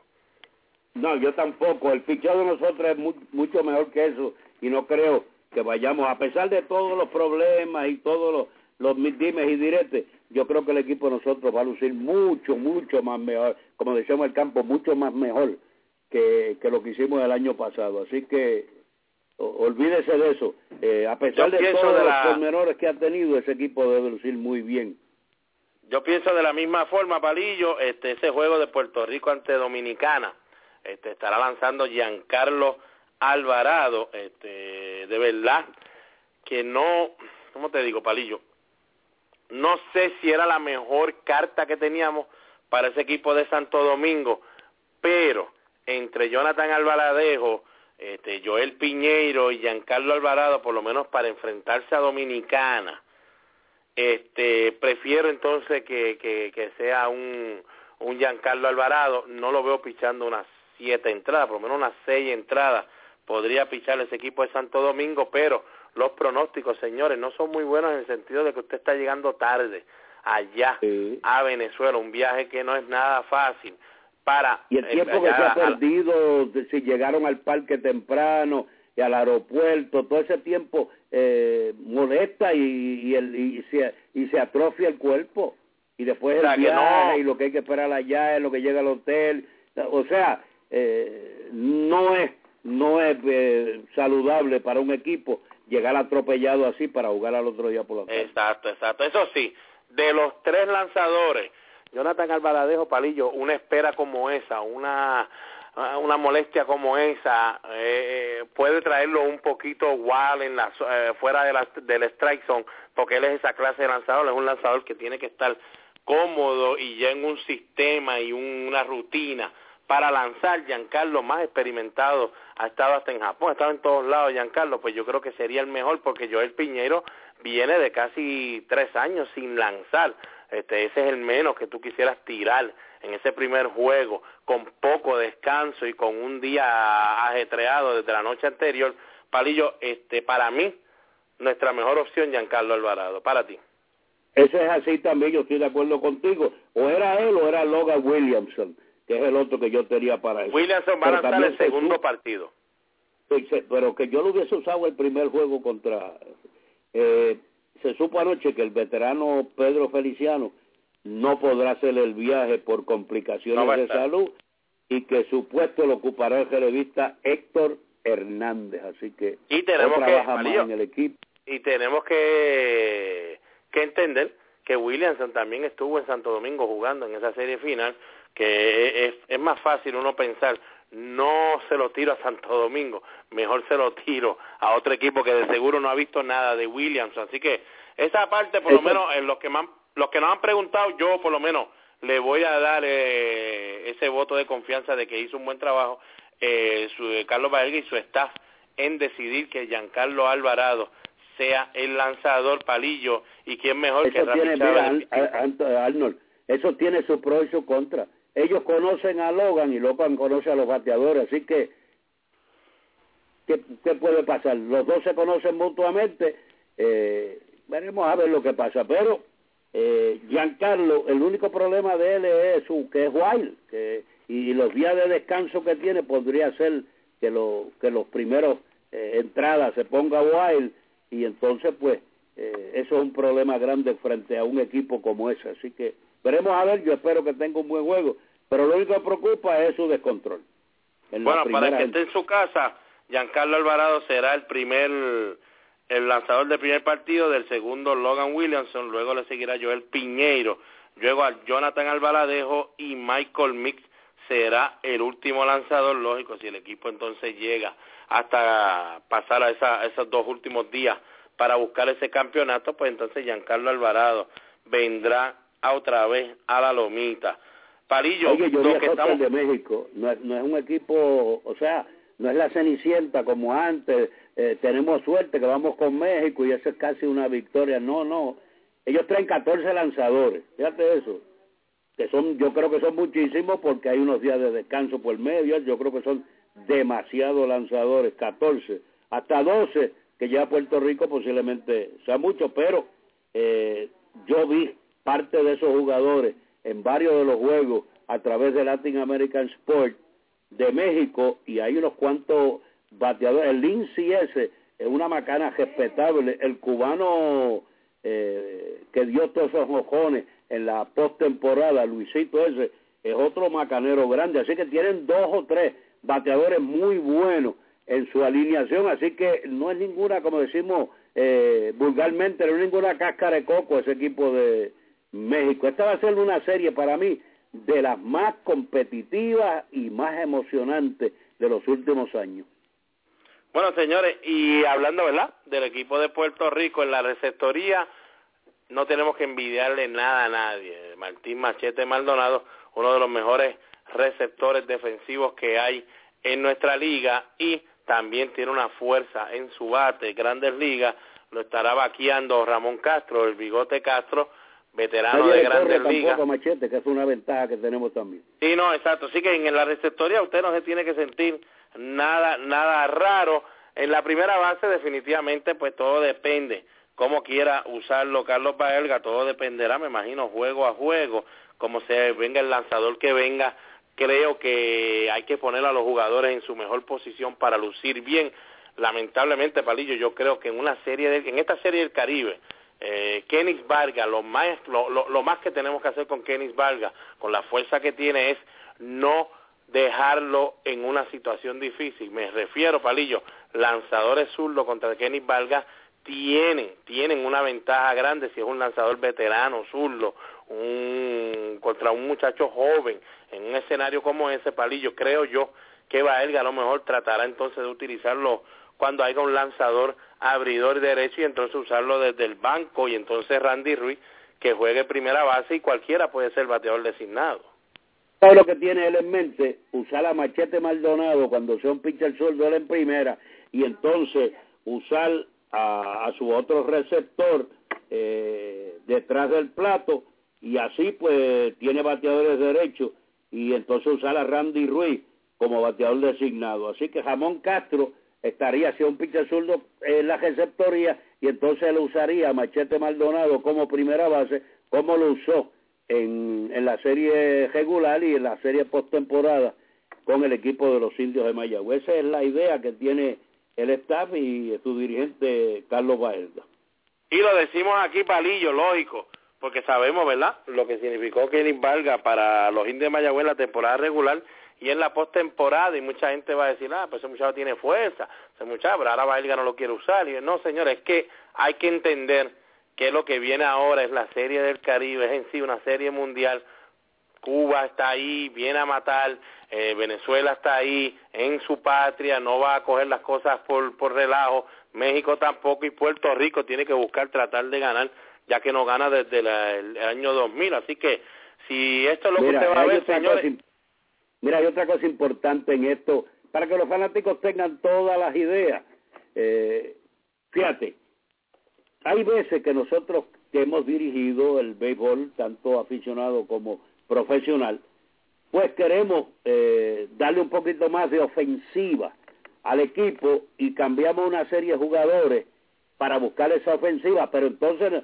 No, yo tampoco, el picheo de nosotros es mucho mejor que eso y no creo que vayamos, a pesar de todos los problemas y todos los dimes y diretes, yo creo que el equipo de nosotros va a lucir mucho más mejor, como decíamos el campo, mucho más mejor que lo que hicimos el año pasado, así que olvídese de eso, a pesar de todos los pormenores que ha tenido, ese equipo debe lucir muy bien. Yo pienso de la misma forma, Palillo, ese juego de Puerto Rico ante Dominicana, estará lanzando Giancarlo Alvarado, de verdad que no, ¿cómo te digo, Palillo? No sé si era la mejor carta que teníamos para ese equipo de Santo Domingo, pero entre Jonathan Albaladejo, Joel Piñeiro y Giancarlo Alvarado, por lo menos para enfrentarse a Dominicana, prefiero entonces que sea un Giancarlo Alvarado. No lo veo pichando unas 7 entradas, por lo menos unas 6 entradas podría pichar ese equipo de Santo Domingo, pero los pronósticos, señores, no son muy buenos en el sentido de que usted está llegando tarde allá a Venezuela, un viaje que no es nada fácil. Y el tiempo que se ha perdido, si llegaron al parque temprano y al aeropuerto, todo ese tiempo molesta y se atrofia el cuerpo, y después el viaje y lo que hay que esperar allá es lo que llega al hotel, o sea, no es saludable para un equipo llegar atropellado así para jugar al otro día por la tarde. Exacto, eso sí, de los 3 lanzadores, Jonathan Albaladejo, Palillo, una espera como esa, una molestia como esa, puede traerlo un poquito wild fuera del strike zone, porque él es esa clase de lanzador, es un lanzador que tiene que estar cómodo y ya en un sistema y una rutina para lanzar. Giancarlo, más experimentado, ha estado hasta en Japón, ha estado en todos lados. Giancarlo, pues yo creo que sería el mejor, porque Joel Piñeiro viene de casi 3 años sin lanzar. Ese es el menos que tú quisieras tirar en ese primer juego, con poco descanso y con un día ajetreado desde la noche anterior. Palillo, para mí, nuestra mejor opción, Giancarlo Alvarado. Para ti. Eso es así también, yo estoy de acuerdo contigo. O era él o era Logan Williamson, que es el otro que yo tenía para él. Williamson va a lanzar el segundo partido. pero que yo lo hubiese usado el primer juego contra... se supo anoche que el veterano Pedro Feliciano no podrá hacer el viaje por complicaciones de salud y que su puesto lo ocupará el relevista Héctor Hernández, así que trabaja más en el equipo. Y tenemos que entender que Williamson también estuvo en Santo Domingo jugando en esa serie final, que es más fácil uno pensar, no se lo tiro a Santo Domingo, mejor se lo tiro a otro equipo que de seguro no ha visto nada de Williamson. Así que esa parte, por lo menos, los que nos han preguntado, yo por lo menos le voy a dar ese voto de confianza de que hizo un buen trabajo Carlos Baelga y su staff en decidir que Giancarlo Alvarado sea el lanzador, Palillo, y quién mejor que Rafi Chávez. Arnold, eso tiene su pro y su contra. Ellos conocen a Logan y Logan conoce a los bateadores, así que ¿qué puede pasar? Los dos se conocen mutuamente, veremos a ver lo que pasa, pero Giancarlo, el único problema de él es que es wild, y los días de descanso que tiene podría ser que los primeros entradas se ponga wild, y entonces pues eso es un problema grande frente a un equipo como ese, así que veremos a ver. Yo espero que tenga un buen juego, pero lo único que preocupa es su descontrol. Bueno, para el que esté en su casa, Giancarlo Alvarado será el lanzador del primer partido, del segundo Logan Williamson, luego le seguirá Joel Piñeiro, luego a Jonathan Albaladejo y Michael Mix será el último lanzador, lógico, si el equipo entonces llega hasta pasar a esos dos últimos días para buscar ese campeonato, pues entonces Giancarlo Alvarado vendrá otra vez a la lomita. Palillo, oye, yo vi a de México, no es un equipo, o sea, no es la Cenicienta como antes, tenemos suerte que vamos con México y eso es casi una victoria, no, ellos traen 14 lanzadores, fíjate eso, que yo creo que son muchísimos porque hay unos días de descanso por medio, yo creo que son demasiados lanzadores, 14, hasta 12, que ya Puerto Rico posiblemente sea mucho, pero yo vi parte de esos jugadores en varios de los juegos a través de Latin American Sport de México, y hay unos cuantos bateadores. El Lindsay ese es una macana respetable, el cubano que dio todos esos mojones en la postemporada, Luisito ese, es otro macanero grande, así que tienen 2 o 3 bateadores muy buenos en su alineación, así que no es ninguna, como decimos vulgarmente, no es ninguna cáscara de coco ese equipo de México. Esta va a ser una serie para mí de las más competitivas y más emocionantes de los últimos años. Bueno, señores, y hablando, ¿verdad?, del equipo de Puerto Rico en la receptoría, no tenemos que envidiarle nada a nadie. Martín Machete Maldonado, uno de los mejores receptores defensivos que hay en nuestra liga, y también tiene una fuerza en su bate, Grandes Ligas, lo estará vaqueando Ramón Castro, el Bigote Castro, veterano de Grandes Ligas. Machete, que es una ventaja que tenemos también. Sí, no, exacto. Así que en la receptoría usted no se tiene que sentir nada raro. En la primera base definitivamente pues todo depende cómo quiera usarlo Carlos Baelga, todo dependerá, me imagino, juego a juego, como se venga el lanzador que venga. Creo que hay que poner a los jugadores en su mejor posición para lucir bien. Lamentablemente, Palillo, yo creo que en esta serie del Caribe, Kenis Vargas, lo más que tenemos que hacer con Kenis Vargas, con la fuerza que tiene, es no dejarlo en una situación difícil. Me refiero, Palillo, lanzadores zurdos contra Kenis Vargas tienen una ventaja grande si es un lanzador veterano zurdo, contra un muchacho joven en un escenario como ese, Palillo. Creo yo que Baelga a lo mejor tratará entonces de utilizarlo cuando haya un lanzador abridor derecho y entonces usarlo desde el banco, y entonces Randy Ruiz que juegue primera base y cualquiera puede ser bateador designado. ¿Sabe lo que tiene él en mente? Usar a Machete Maldonado cuando sea un pitcher zurdo él en primera, y entonces usar a su otro receptor detrás del plato, y así pues tiene bateadores derechos, y entonces usar a Randy Ruiz como bateador designado. Así que Ramón Castro estaría hacia un pitcher zurdo en la receptoría, y entonces él usaría a Machete Maldonado como primera base, como lo usó en la serie regular y en la serie postemporada con el equipo de los Indios de Mayagüez. Esa es la idea que tiene el staff y su dirigente Carlos Baelga. Y lo decimos aquí, Palillo, lógico, porque sabemos, ¿verdad?, lo que significó Kenny Vargas para los Indios de Mayagüez en la temporada regular y en la postemporada, y mucha gente va a decir, pues ese muchacho tiene fuerza, ese muchacho, pero ahora Baelga no lo quiere usar. Y no, señores, es que hay que entender que lo que viene ahora es la Serie del Caribe, es en sí una serie mundial. Cuba está ahí, viene a matar, Venezuela está ahí, en su patria, no va a coger las cosas por relajo, México tampoco, y Puerto Rico tiene que buscar tratar de ganar, ya que no gana desde el año 2000, así que si esto es lo que usted va a ver, señores... Mira, hay otra cosa importante en esto, para que los fanáticos tengan todas las ideas. Fíjate, hay veces que nosotros que hemos dirigido el béisbol, tanto aficionado como profesional, pues queremos darle un poquito más de ofensiva al equipo y cambiamos una serie de jugadores para buscar esa ofensiva, pero entonces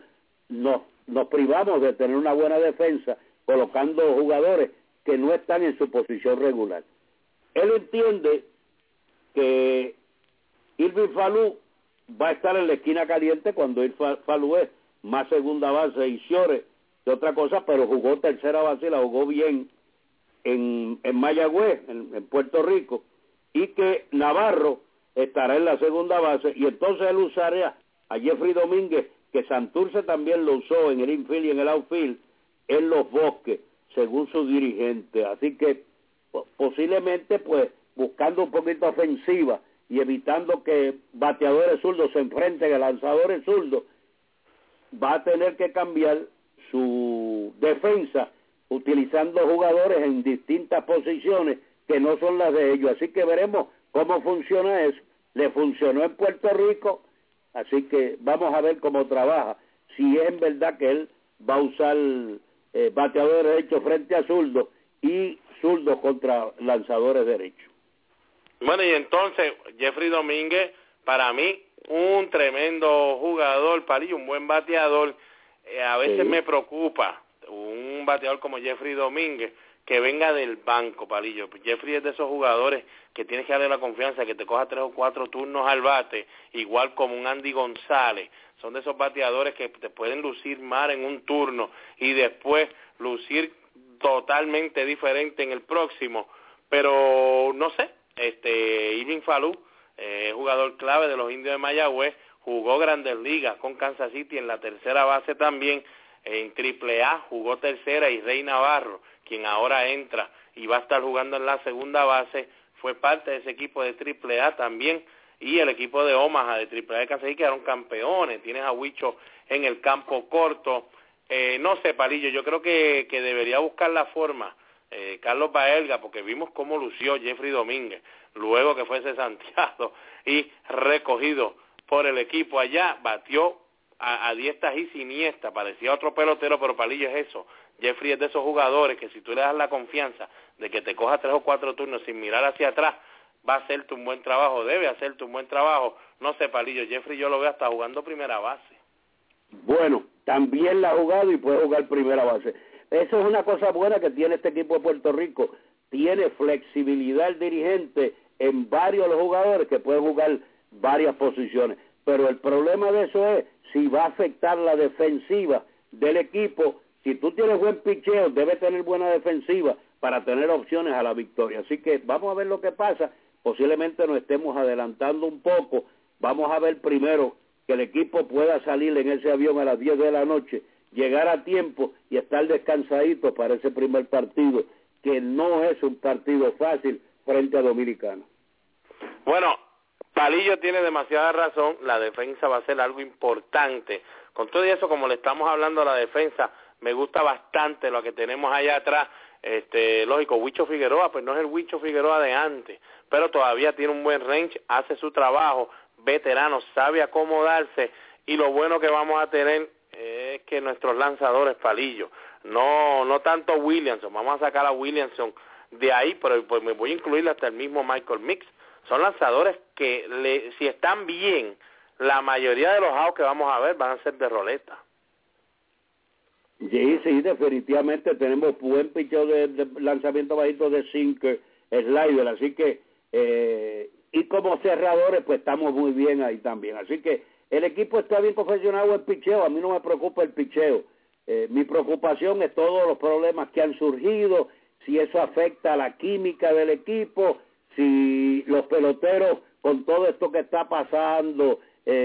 nos privamos de tener una buena defensa colocando jugadores que no están en su posición regular. Él entiende que Irving Falú va a estar en la esquina caliente cuando Falú es más segunda base y Shore de otra cosa, pero jugó tercera base y la jugó bien en Mayagüez, en Puerto Rico, y que Navarro estará en la segunda base, y entonces él usará a Jeffrey Domínguez, que Santurce también lo usó en el infield y en el outfield, en los Bosques, según su dirigente. Así que posiblemente, pues, buscando un poquito ofensiva y evitando que bateadores zurdos se enfrenten a lanzadores zurdos, va a tener que cambiar su defensa utilizando jugadores en distintas posiciones que no son las de ellos. Así que veremos cómo funciona eso. Le funcionó en Puerto Rico, así que vamos a ver cómo trabaja. Si es en verdad que él va a usar bateadores derechos frente a zurdos y zurdos contra lanzadores derechos. Bueno, y entonces Jeffrey Domínguez, para mí, un tremendo jugador, Palillo, un buen bateador. A veces me preocupa un bateador como Jeffrey Domínguez que venga del banco, Palillo. Jeffrey es de esos jugadores que tienes que darle la confianza, que te coja 3 o 4 turnos al bate, igual como un Andy González. Son de esos bateadores que te pueden lucir mal en un turno y después lucir totalmente diferente en el próximo. Pero no sé, Irving Falú, jugador clave de los Indios de Mayagüez, jugó Grandes Ligas con Kansas City en la tercera base también, en AAA jugó tercera, y Rey Navarro, quien ahora entra y va a estar jugando en la segunda base, fue parte de ese equipo de AAA también, y el equipo de Omaha de AAA de Kansas City quedaron campeones. Tienes a Huicho en el campo corto. No sé, Palillo, yo creo que debería buscar la forma Carlos Baelga, porque vimos cómo lució Jeffrey Domínguez luego que fue cesanteado y recogido por el equipo allá, batió a diestra y siniestra, parecía otro pelotero, pero Palillo es eso. Jeffrey es de esos jugadores que si tú le das la confianza de que te coja 3 o 4 turnos sin mirar hacia atrás, va a hacerte un buen trabajo, debe hacerte un buen trabajo. No sé, Palillo, Jeffrey yo lo veo hasta jugando primera base. Bueno, también la ha jugado y puede jugar primera base. Eso es una cosa buena que tiene este equipo de Puerto Rico. Tiene flexibilidad el dirigente en varios de los jugadores que pueden jugar varias posiciones. Pero el problema de eso es si va a afectar la defensiva del equipo. Si tú tienes buen picheo, debe tener buena defensiva para tener opciones a la victoria. Así que vamos a ver lo que pasa. Posiblemente nos estemos adelantando un poco. Vamos a ver primero que el equipo pueda salir en ese avión a las 10 de la noche, llegar a tiempo y estar descansadito para ese primer partido, que no es un partido fácil frente a Dominicana. Bueno, Palillo tiene demasiada razón, la defensa va a ser algo importante. Con todo eso, como le estamos hablando a la defensa, me gusta bastante lo que tenemos allá atrás. Lógico, Huicho Figueroa, pues no es el Huicho Figueroa de antes, pero todavía tiene un buen range, hace su trabajo, veterano, sabe acomodarse, y lo bueno que vamos a tener es que nuestros lanzadores, Palillo, no tanto Williamson, vamos a sacar a Williamson de ahí, pero pues me voy a incluir hasta el mismo Michael Mix. Son lanzadores que si están bien, la mayoría de los outs que vamos a ver van a ser de roleta. Sí, definitivamente tenemos buen picheo de lanzamiento bajito de sinker slider, así que y como cerradores pues estamos muy bien ahí también, así que el equipo está bien confeccionado en picheo. A mí no me preocupa el picheo, mi preocupación es todos los problemas que han surgido, si eso afecta a la química del equipo, si los peloteros con todo esto que está pasando,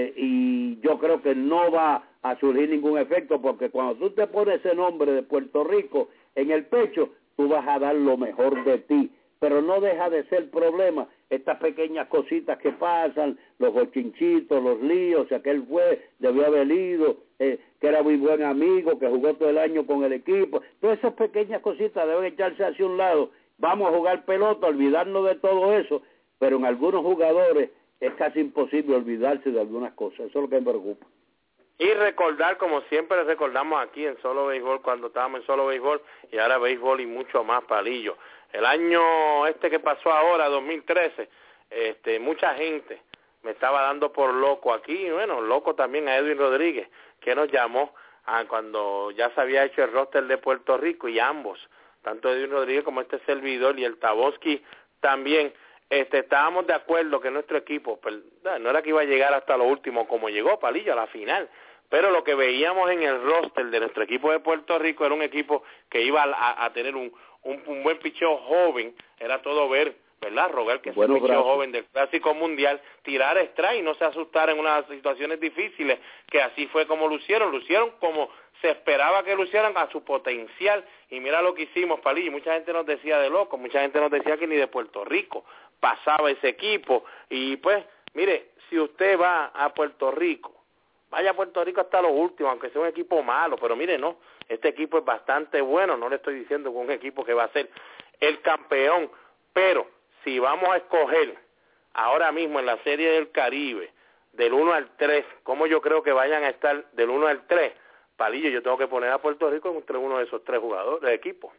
y yo creo que no va a surgir ningún efecto, porque cuando tú te pones ese nombre de Puerto Rico en el pecho, tú vas a dar lo mejor de ti, pero no deja de ser problema estas pequeñas cositas que pasan, los bochinchitos, los líos, aquel debió haber ido, que era muy buen amigo, que jugó todo el año con el equipo, todas esas pequeñas cositas deben echarse hacia un lado, vamos a jugar pelota, olvidarnos de todo eso, pero en algunos jugadores es casi imposible olvidarse de algunas cosas, eso es lo que me preocupa. Y recordar, como siempre recordamos aquí en Solo Béisbol, cuando estábamos en Solo Béisbol, y ahora Béisbol y mucho más, Palillo. El año que pasó ahora, 2013, mucha gente me estaba dando por loco aquí, y bueno, loco también a Edwin Rodríguez, que nos llamó cuando ya se había hecho el roster de Puerto Rico, y ambos, tanto Edwin Rodríguez como este servidor y el Tabosky también, estábamos de acuerdo que nuestro equipo, pues, no era que iba a llegar hasta lo último como llegó, Palillo, a la final, pero lo que veíamos en el roster de nuestro equipo de Puerto Rico era un equipo que iba a tener un buen picheo joven, era todo ver, ¿verdad? Rogar que ese picheo joven del Clásico Mundial, tirar strike y no se asustara en unas situaciones difíciles, que así fue como lucieron como se esperaba que lucieran a su potencial, y mira lo que hicimos, Palillo, mucha gente nos decía de loco, mucha gente nos decía que ni de Puerto Rico pasaba ese equipo, y pues, mire, si usted va a Puerto Rico, vaya a Puerto Rico hasta lo último, aunque sea un equipo malo, pero mire, no, este equipo es bastante bueno, no le estoy diciendo que es un equipo que va a ser el campeón, pero si vamos a escoger ahora mismo en la Serie del Caribe, del 1 al 3, cómo yo creo que vayan a estar del 1 al 3, Palillo, yo tengo que poner a Puerto Rico entre uno de esos 3 jugadores de equipo.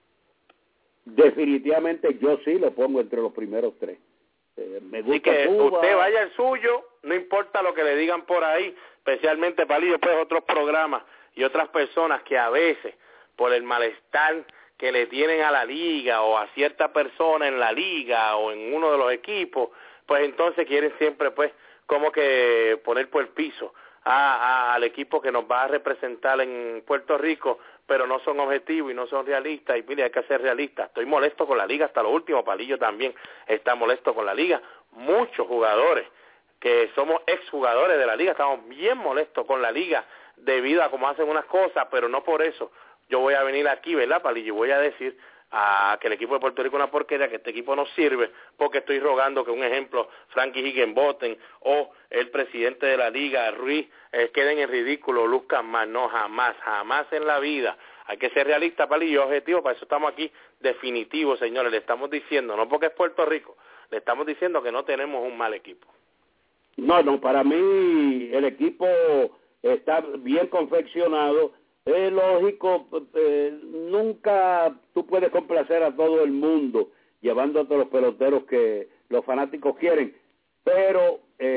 Definitivamente yo sí lo pongo entre los primeros 3. Me gusta. Así que Cuba. Usted vaya al suyo, no importa lo que le digan por ahí, especialmente Palillo, pues otros programas y otras personas que a veces, por el malestar que le tienen a la liga o a cierta persona en la liga o en uno de los equipos, pues entonces quieren siempre pues como que poner por el piso al equipo que nos va a representar en Puerto Rico, pero no son objetivos y no son realistas, y mire, hay que ser realistas. Estoy molesto con la liga hasta lo último, Palillo también está molesto con la liga. Muchos jugadores que somos exjugadores de la liga estamos bien molestos con la liga debido a cómo hacen unas cosas, pero no por eso yo voy a venir aquí, ¿verdad, Palillo? Voy a decir que el equipo de Puerto Rico es una porquería, que este equipo no sirve, porque estoy rogando que un ejemplo, Frankie Higginbotham o el presidente de la liga, Ruiz, queden en ridículo, luzcan más. No, jamás en la vida. Hay que ser realista, Palillo, objetivo, para eso estamos aquí, definitivo, señores, le estamos diciendo, no porque es Puerto Rico, le estamos diciendo que no tenemos un mal equipo. No, para mí el equipo está bien confeccionado. Es lógico, nunca tú puedes complacer a todo el mundo llevándote los peloteros que los fanáticos quieren, pero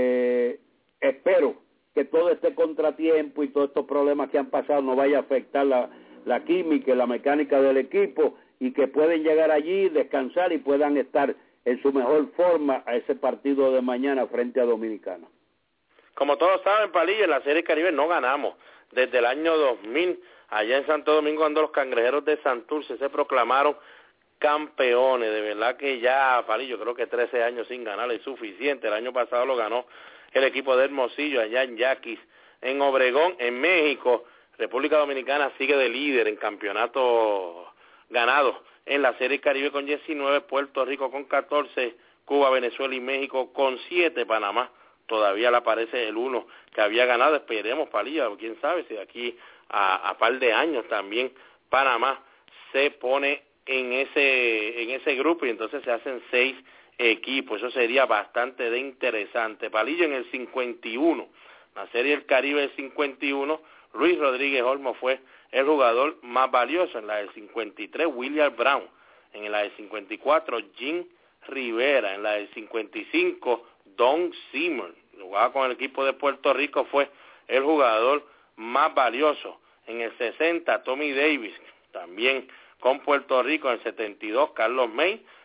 espero que todo este contratiempo y todos estos problemas que han pasado no vaya a afectar la química y la mecánica del equipo, y que pueden llegar allí, descansar y puedan estar en su mejor forma a ese partido de mañana frente a Dominicana. Como todos saben, Palillo, en la Serie Caribe no ganamos desde el año 2000, allá en Santo Domingo, cuando los Cangrejeros de Santurce se proclamaron campeones. De verdad que ya, Palillo, creo que 13 años sin ganar es suficiente. El año pasado lo ganó el equipo de Hermosillo, allá en Yaquis, en Obregón, en México. República Dominicana sigue de líder en campeonato ganado en la Serie Caribe con 19, Puerto Rico con 14, Cuba, Venezuela y México con 7, Panamá todavía le aparece el 1 que había ganado. Esperemos, Palillo, quién sabe si de aquí a par de años también Panamá se pone en ese grupo y entonces se hacen 6 equipos. Eso sería bastante de interesante. Palillo, en el 51, la Serie del Caribe del 51, Luis Rodríguez Olmo fue el jugador más valioso. En la del 53, William Brown. En la del 54, Jim Rivera. En la del 55, Don Zimmer, jugaba con el equipo de Puerto Rico, fue el jugador más valioso. En el 60, Tommy Davis, también con Puerto Rico. En el 72, Carlos May.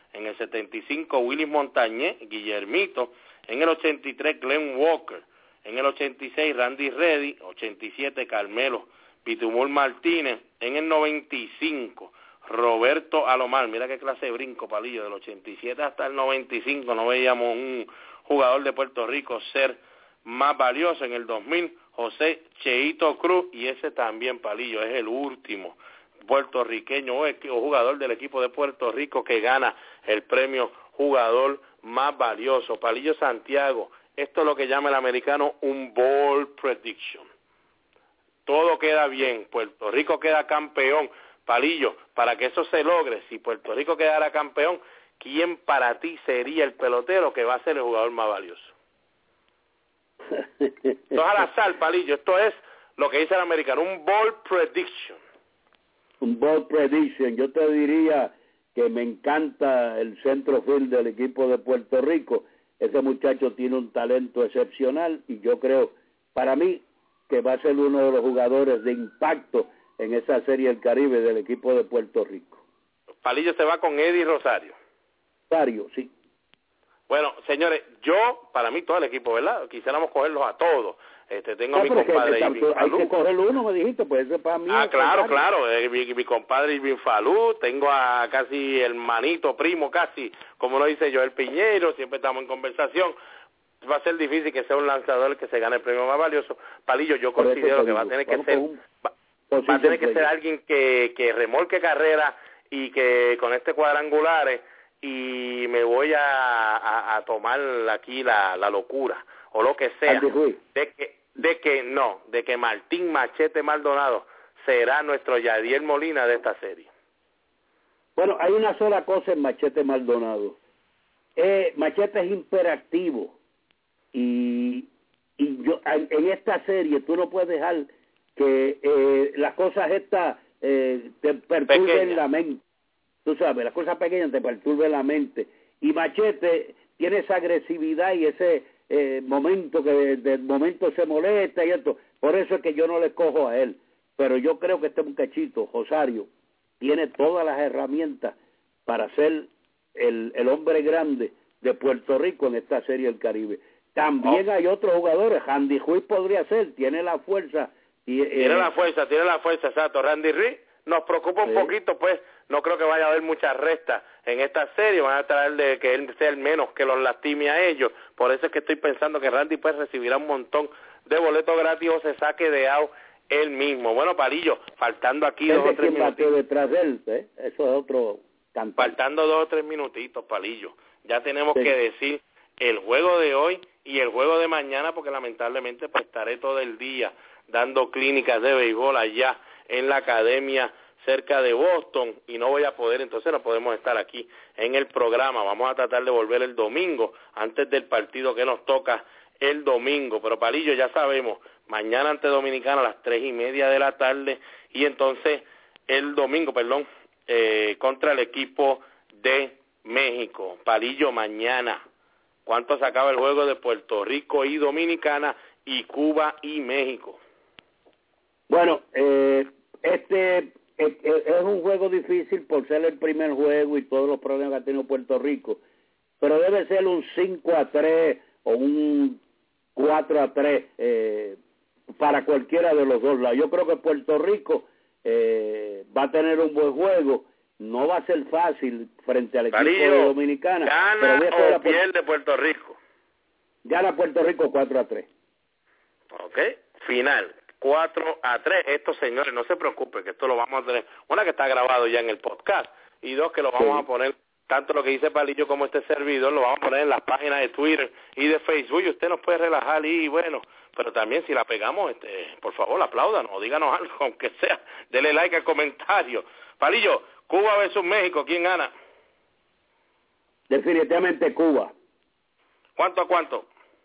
En el 75, Willis Montañez, Guillermito. En el 83, Glenn Walker. En el 86, Randy Reddy. 87, Carmelo Pitumor Martínez. En el 95, Roberto Alomar. Mira qué clase de brinco, Palillo. Del 87 hasta el 95 no veíamos un jugador de Puerto Rico ser más valioso. En el 2000, José Cheito Cruz. Y ese también, Palillo, es el último puertorriqueño o jugador del equipo de Puerto Rico que gana el premio jugador más valioso. Palillo Santiago, esto es lo que llama el americano un ball prediction. Todo queda bien, Puerto Rico queda campeón. Palillo, para que eso se logre, si Puerto Rico quedara campeón, ¿quién para ti sería el pelotero que va a ser el jugador más valioso? Esto es al azar, Palillo, esto es lo que dice el americano, un ball prediction. Un ball prediction, yo te diría que me encanta el centro field del equipo de Puerto Rico. Ese muchacho tiene un talento excepcional y yo creo, para mí, que va a ser uno de los jugadores de impacto en esa Serie del Caribe del equipo de Puerto Rico. Palillo se va con Eddie Rosario. Rosario, sí. Bueno, señores, para mí todo el equipo, ¿verdad? Quisiéramos cogerlos a todos. Tengo a mi compadre Irving Falú. Hay que cogerlo uno, me dijiste, pues eso es para mí. Claro, mi compadre Irving Falú, tengo a casi hermanito, primo casi, como lo dice Joel Piñeiro, siempre estamos en conversación. Va a ser difícil que sea un lanzador que se gane el premio más valioso. Palillo, yo considero que va a tener que ser va a tener que ser alguien que remolque carrera y que conecte cuadrangulares, y me voy a tomar aquí la locura o lo que sea de que Martín Machete Maldonado será nuestro Yadier Molina de esta serie. Bueno, hay una sola cosa en Machete Maldonado. Machete es hiperactivo y yo en esta serie tú no puedes dejar que las cosas estas te perturben la mente. Tú sabes, las cosas pequeñas te perturben la mente. Y Machete tiene esa agresividad y ese momento que de momento se molesta y esto. Por eso es que yo no le cojo a él. Pero yo creo que este muchachito, Rosario, tiene todas las herramientas para ser el hombre grande de Puerto Rico en esta Serie del Caribe. También hay otros jugadores. Randy Ruiz podría ser, tiene la fuerza. Tiene la fuerza, exacto. Randy Ruiz nos preocupa un poquito, pues no creo que vaya a haber muchas restas en esta serie, van a tratar de que él sea el menos que los lastime a ellos. Por eso es que estoy pensando que Randy pues recibirá un montón de boletos gratis o se saque de out él mismo. Bueno, Palillo, faltando aquí 2 o 3 minutitos. Detrás de él, eso es otro cantante. Faltando 2 o 3 minutitos, Palillo. Ya tenemos que decir el juego de hoy y el juego de mañana, porque lamentablemente pues estaré todo el día dando clínicas de béisbol allá en la academia cerca de Boston y no voy a poder, entonces no podemos estar aquí en el programa. Vamos a tratar de volver el domingo antes del partido que nos toca el domingo. Pero Palillo, ya sabemos, mañana ante Dominicana a las 3:30 de la tarde y entonces el domingo, contra el equipo de México. Palillo, mañana, ¿cuánto se acaba el juego de Puerto Rico y Dominicana y Cuba y México? Bueno, es un juego difícil por ser el primer juego y todos los problemas que ha tenido Puerto Rico, pero debe ser un 5-3 o un 4-3 para cualquiera de los dos lados. Yo creo que Puerto Rico va a tener un buen juego. No va a ser fácil frente al equipo de Dominicana. ¿Gana o pierde Puerto Rico? Gana Puerto Rico 4-3. Ok, final. 4-3. Esto, señores, no se preocupen, que esto lo vamos a tener. Una, que está grabado ya en el podcast, y 2, que lo vamos a poner, tanto lo que dice Palillo como este servidor, lo vamos a poner en las páginas de Twitter y de Facebook, y usted nos puede relajar y bueno, pero también si la pegamos, por favor, apláudanos o díganos algo, aunque sea, dele like al comentario. Palillo, Cuba versus México, ¿quién gana? Definitivamente Cuba. ¿Cuánto a cuánto?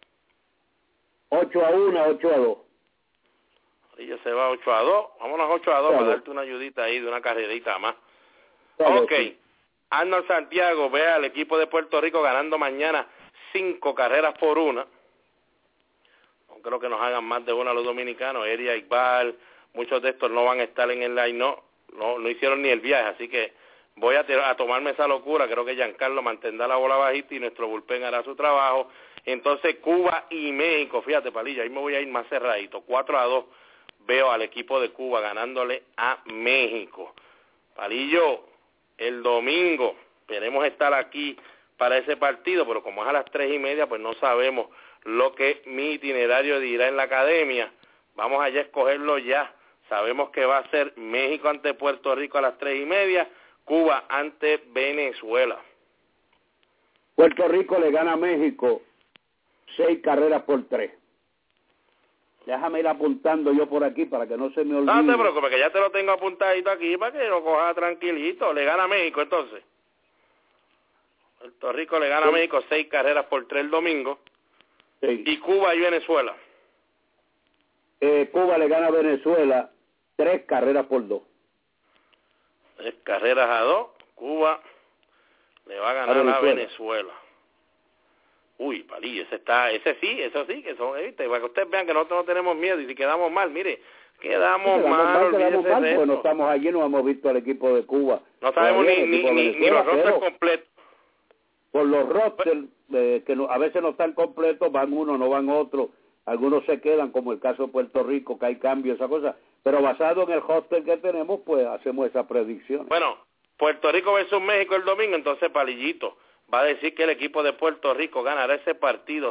8-1, 8-2. Palillo se va 8-2. Vámonos 8-2 para darte una ayudita ahí de una carrerita más. Ok. Arnold Santiago ve al equipo de Puerto Rico ganando mañana 5-1. No creo que nos hagan más de una los dominicanos. Eddie Iqbal, muchos de estos no van a estar en el line, no hicieron ni el viaje, así que voy a tomarme esa locura. Creo que Giancarlo mantendrá la bola bajita y nuestro bullpen hará su trabajo. Entonces Cuba y México, fíjate, Palillo, ahí me voy a ir más cerradito, 4-2, veo al equipo de Cuba ganándole a México. Palillo, el domingo queremos estar aquí para ese partido, pero como es a las 3:30, pues no sabemos lo que mi itinerario dirá en la academia. Vamos allá a escogerlo ya. Sabemos que va a ser México ante Puerto Rico a las 3:30, Cuba ante Venezuela. Puerto Rico le gana a México 6-3. Déjame ir apuntando yo por aquí para que no se me olvide. No te preocupes, que ya te lo tengo apuntadito aquí para que lo coja tranquilito. Le gana a México entonces. Puerto Rico le gana a México 6-3 el domingo. Sí. Y Cuba y Venezuela. Cuba le gana a Venezuela 3-2. 3-2. Cuba le va a ganar a Venezuela. Uy, Palillo, ese sí, que son, ¿viste? Para que ustedes vean que nosotros no tenemos miedo y si quedamos mal, mire, quedamos mal, porque no estamos allí, no hemos visto al equipo de Cuba. No sabemos ni los rosters completos. Por los rosters, que a veces no están completos, van uno, no van otro, algunos se quedan, como el caso de Puerto Rico, que hay cambios, esa cosa, pero basado en el roster que tenemos, pues hacemos esa predicción. Bueno, Puerto Rico versus México el domingo, entonces Palillito va a decir que el equipo de Puerto Rico ganará ese partido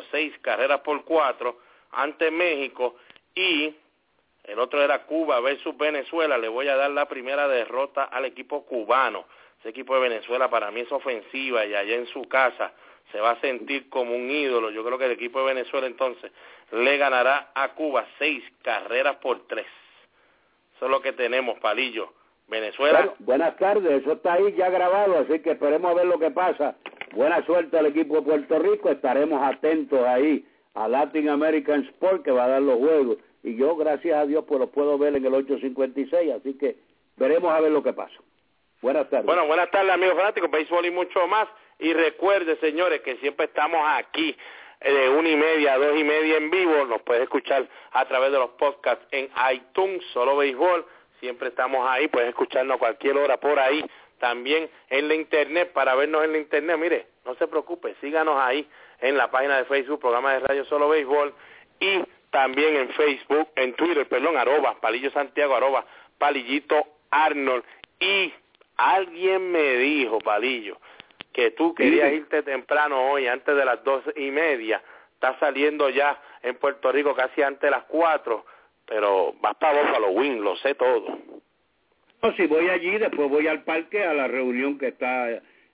6-4 ante México, y el otro era Cuba versus Venezuela. Le voy a dar la primera derrota al equipo cubano. Ese equipo de Venezuela para mí es ofensiva y allá en su casa se va a sentir como un ídolo. Yo creo que el equipo de Venezuela entonces le ganará a Cuba 6-3. Eso es lo que tenemos, Palillo. Venezuela. Bueno, buenas tardes, eso está ahí ya grabado, así que esperemos a ver lo que pasa. Buena suerte al equipo de Puerto Rico, estaremos atentos ahí a Latin American Sport, que va a dar los juegos, y yo, gracias a Dios, pues los puedo ver en el 856, así que veremos a ver lo que pasa. Buenas tardes. Bueno, buenas tardes, amigos fanáticos, béisbol y mucho más, y recuerde, señores, que siempre estamos aquí de 1:30 a 2:30 en vivo. Nos puedes escuchar a través de los podcasts en iTunes, Solo Béisbol. Siempre estamos ahí, puedes escucharnos a cualquier hora por ahí. También en la internet, para vernos en la internet, mire, no se preocupe, síganos ahí en la página de Facebook, programa de radio Solo Béisbol, y también en Facebook, en Twitter, @Palillo Santiago, @Palillito Arnold. Y alguien me dijo, Palillo, que tú querías irte temprano hoy, antes de las 2:30, estás saliendo ya en Puerto Rico casi antes de las 4, pero vas para Buffalo Wings, lo sé todo. No, si voy allí, después voy al parque a la reunión que está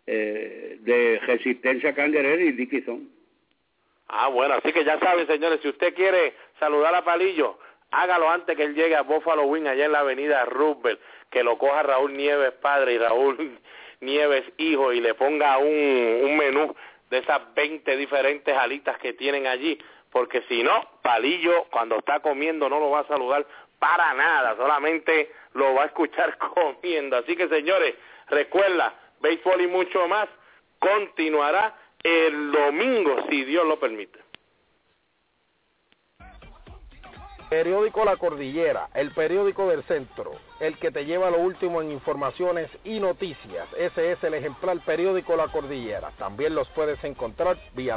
de Resistencia Canguerera y Dickinson. Ah, bueno, así que ya saben, señores, si usted quiere saludar a Palillo, hágalo antes que él llegue a Buffalo Wings, allá en la avenida Roosevelt, que lo coja Raúl Nieves padre y Raúl Nieves hijo, y le ponga un menú de esas 20 diferentes alitas que tienen allí, porque si no, Palillo cuando está comiendo no lo va a saludar para nada, solamente lo va a escuchar comiendo. Así que, señores, recuerda, béisbol y mucho más continuará el domingo, si Dios lo permite. Periódico La Cordillera, el periódico del centro, el que te lleva lo último en informaciones y noticias. Ese es el ejemplar periódico La Cordillera. También los puedes encontrar vía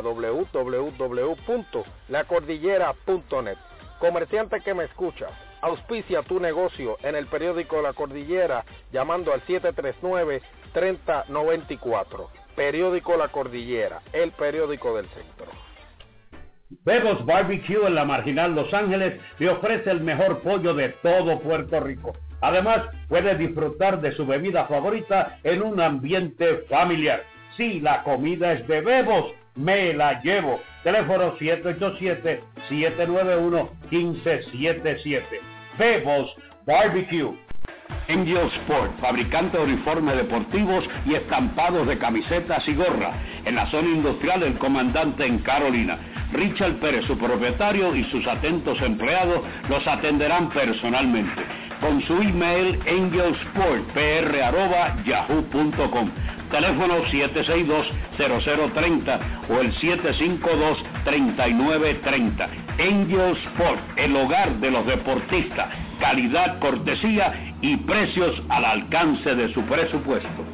www.lacordillera.net. Comerciante que me escuchas, auspicia tu negocio en el periódico La Cordillera llamando al 739-3094. Periódico La Cordillera, el periódico del centro. Bebo's Barbecue en la Marginal Los Ángeles le ofrece el mejor pollo de todo Puerto Rico. Además, puede disfrutar de su bebida favorita en un ambiente familiar. Si la comida es de Bebo's, me la llevo. Teléfono 787-791-1577. Bebo's Barbecue. Angel Sport, fabricante de uniformes deportivos y estampados de camisetas y gorras, en la zona industrial del Comandante en Carolina. Richard Pérez, su propietario, y sus atentos empleados los atenderán personalmente. Con su email angelsportpr@yahoo.com. Teléfono 762-0030 o el 752-3930. Angel Sport, el hogar de los deportistas. Calidad, cortesía y precios al alcance de su presupuesto.